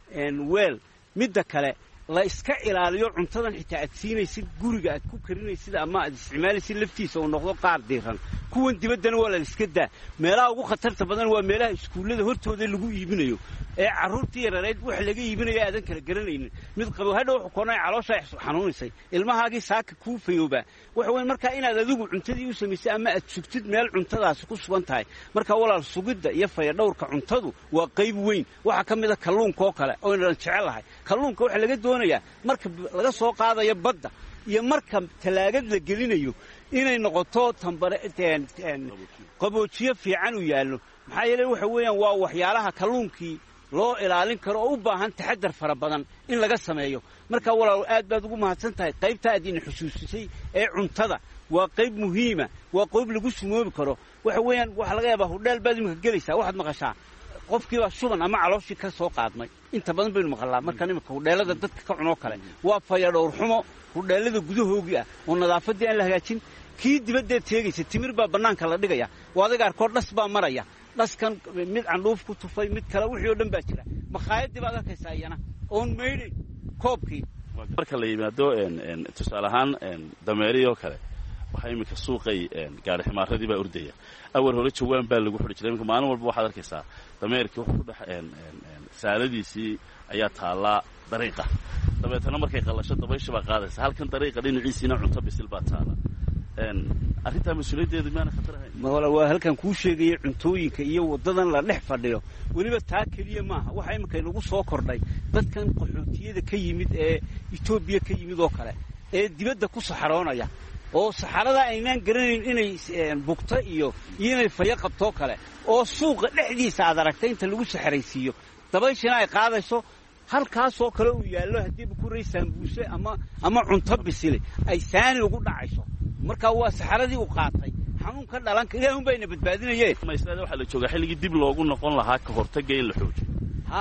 weel midda kale la iska ilaaliyo cuntadan xitaa aad siinaysid guriga aad ku karinaysid ama aad isticmaalaysid laftiisa uu noqdo qaar diiran kuwan dibaddana waa la iska daa meelaha ugu khatarta badan waa meelaha iskuullada hortooda lagu iibinayo ee carruurtii yarareed wax laga iibinayo aadan kala garanaynin mid qabo hadha wuxuu koonay calooshaa xanuunaysay ilmahaagii saaka kuu fayoobaa waxa weyn markaa inaad adigu cuntadii u samaysay ama aad sugtid meel cuntadaasi ku sugan tahay markaa walaal sugidda iyo fayadhowrka cuntadu waa qayb weyn waxaa ka mid a kalluunka oo kale oo inaan jecelahay kalluunka waxa laga doonayaa marka laga soo qaadayo badda iyo marka talaagad la gelinayo inay noqoto tambare qaboojiyo fiican u yaallo maxaa yeelay waxa weeyaan waa waxyaalaha kalluunkii loo ilaalin karo oo u baahan taxadar fara badan in laga sameeyo marka walaal aad baad ugu mahadsan tahay qaybta aad ina xusuusisay ee cuntada waa qayb muhiima waa qayb lagu sumoobi karo waxa weeyaan waxa laga yaabaa hudheel baad imika gelaysaa waxaad maqashaa qofkiibaa shuban ama calooshii ka soo qaadmay inta badan baynu maqalnaa markaan imika hudheellada dadka ka cunoo kale waa fayadhowr xumo hudheellada gudahoogii ah oo nadaafaddii aan la hagaajin kii dibaddeed teegaysa timir baa bannaanka la dhigaya oo adiga arkood dhas baa maraya dhaskan mid candhuuf ku tufay mid kale wixii oo dhan baa jira makhaayadii baad arkaysaa iyana oon maydhay koobkii marka la yimaado tusaale ahaan dameerihii oo kale waxaa iminka suuqay gaari ximaaradii baa ordaya awal hore jawaan baa lagu xidhi jiray iminka maalin walba waxaad arkaysaa dameerkii wuxuu ku dhex saaladiisii ayaa taallaa dariiqa dabeetana markay qallasho dabaysha baa qaadaysa halkan dariiqa dhinaciisiina cunto bisil baa taala arrintaa mas-uuliyaddeedu maana khatar ahayn wala waa halkan kuu sheegaya cuntooyinka iyo waddadan la dhex fadhiyo weliba taa keliya maaha waxaa iminka inagu soo kordhay dadkan qaxootiyada ka yimid ee etoobiya ka yimid oo kale ee dibadda ku saxaroonaya oo saxarada aynaan garanayn inay bugto iyo iyo inay fayo qabtoo kale oo suuqa dhexdiisa aad aragtay inta lagu saxaraysiiyo dabayshina ay qaadayso halkaasoo kale uu yaallo haddiiba ku ray saambuuse ama ama cunto bisile ay saani ugu dhacayso markaa waa saxaradii u qaatay xanuun ka dhalan ilaahun bayna badbaadinayeen maysleeda waxaa la joogaa xilligii dib loogu noqon lahaa ka hortagga in la xoojiyo haa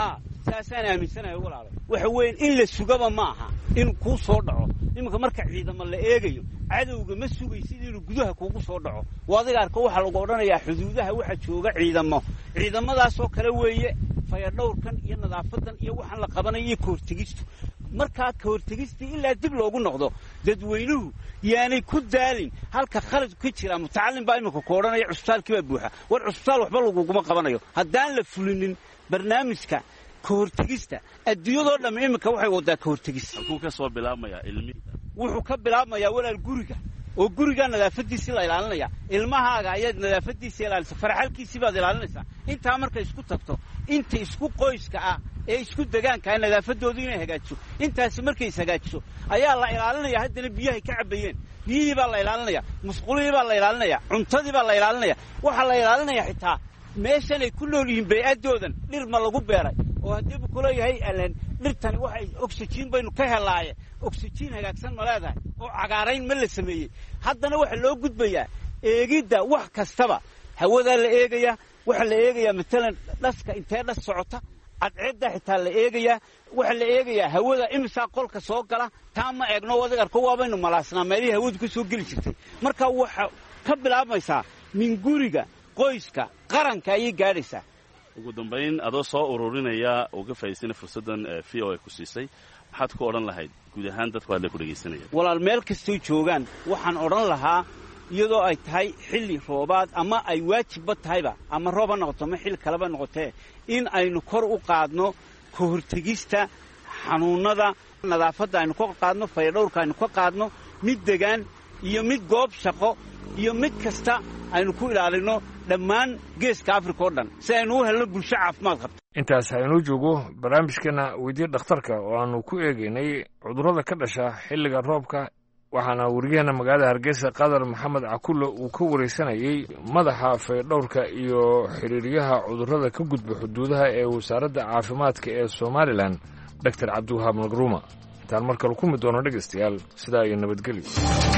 saasaan aaminsanahay walaalo waxa weyn in la sugaba maaha in ku soo dhaco iminka marka ciidamada la eegayo cadowga ma sugaysid inuu gudaha kugu soo dhaco waadiga arko waxa lagu oranayaa xuduudaha waxa jooga ciidamo ciidamadaas oo kale weeye fayadhowrkan iyo nadaafadan iyo waxaan la qabanayo koortigistu marka koortigistii ilaa dib loogu noqdo dadweynuhu yaani ku daalin halka khalad ku jira mutacallim baa imika koodhanaya cusbitaalkii baa buuxa war cusbitaal waxba laguguma qabanayo haddaan la fulinin barnaamijka koortigista adduunyadoo dhamma imika waxay wadaa koortigis halkuu ka soo bilaabmayaa ilmi wuxuu ka bilaabmayaa walaal guriga oo guriga nadaafadiisii la ilaalinaya ilmahaaga ayaad nadaafadiisii ilaalisa farxalkiisii baad ilaalinaysaa intaa markay isku tagto inta isku qoyska ah ee isku degaanka ah nadaafadoodu inay hagaajiso intaasi markay is hagaajiso ayaa la ilaalinaya haddana biyahay ka cabayeen biyihii baa la ilaalinaya musqulihii baa la ilaalinaya cuntadii baa la ilaalinaya waxaa la ilaalinaya xitaa meeshanay ku nool yihiin bay'adoodan dhir ma lagu beeray oo haddii buu kuleeyahay alan dhirtani waxay oxygen baynu ka helaaye oxygen hagaagsan ma leedahay oo cagaarayn ma la sameeyey haddana waxa loo gudbayaa eegidda wax kastaba hawadaa la eegayaa waxa la eegayaa matalan dhaska intee dhas socota cadceedda xitaa la eegayaa waxa la eegayaa hawada imisaa qolka soo gala taa ma eegno wadaga arko waabaynu malaasnaa meelihii hawadu ka soo geli jirtay marka waxa ka bilaabmaysaa min guriga qoyska qaranka ayay gaadhaysaa ugu dambayn adoo soo ururinaya oo ka faa'iideysana fursadan v o a ku siisay waxaad ku odhan lahayd guud ahaan dadku hadda ku dhegaysanaya walaal meel kastoo joogaan waxaan odhan lahaa iyadoo ay tahay xilli roobaad ama ay waajibba tahayba ama roob ha noqoto ama xilli kaleba noqotee in aynu kor u qaadno ka hortegista xanuunnada nadaafadda aynu ka qaadno fayadhowrka aynu ka qaadno mid degaan iyo mid goob shaqo iyo mid kasta aynu ku ilaalino dhammaan geeska afrika oo dhan si aynu u helno bulsho caafimaad qabta intaas aynuu joogo barnaamijkeena weydiye dhakhtarka oo aanu ku eegaynay cudurrada ka dhasha xilliga roobka waxaana weriyaheena magaalada hargeysa qadar maxamed cakulle uu ka waraysanayey madaxa fayadhowrka iyo xiriiryaha cudurrada ka gudba xuduudaha ee wasaaradda caafimaadka ee somalilan doctor cabdiwahaab nagruuma intaan mar kale ku mid doono dhegaystayaal sidaa iyo nabadgelyo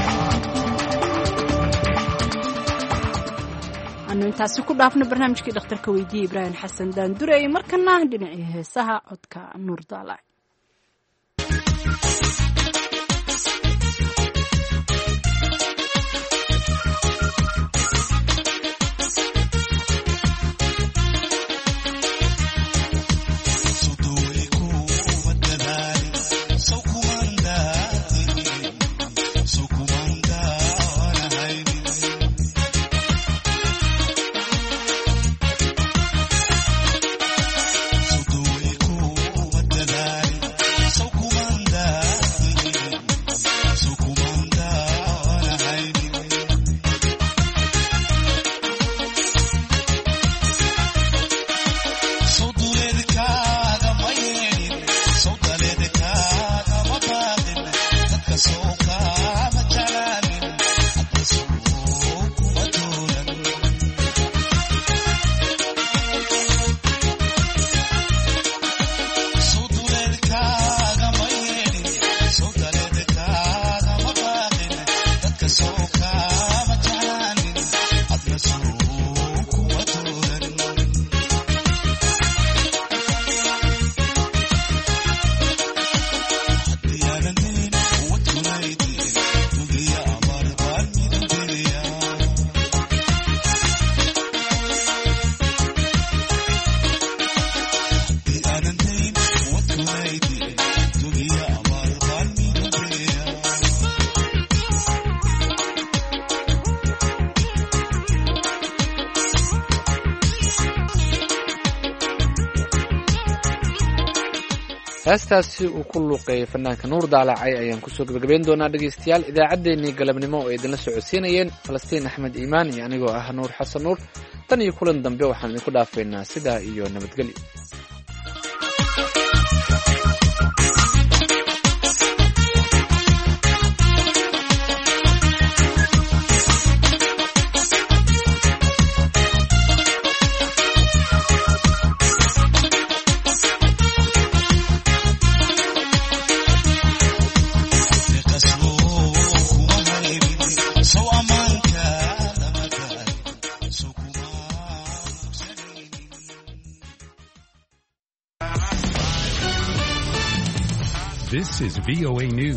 anu intaasi ku dhaafno barnaamijkii dhakhtarka weydiiyey ibraahim xasan daandurey markana dhinacii heesaha codka nuur daalac heestaasi uu ku luuqeeyey fanaanka nuur daalacay ayaan kusoo gebagabayn doonaa dhegaystayaal idaacaddeenii galabnimo oo idinla socodsiinayeen falastiin axmed iimaan iyo anigoo ah nuur xasan nuur tan iyo kulan dambe waxaan idinku dhaafaynaa sidaa iyo nabadgelyo This is V O A News.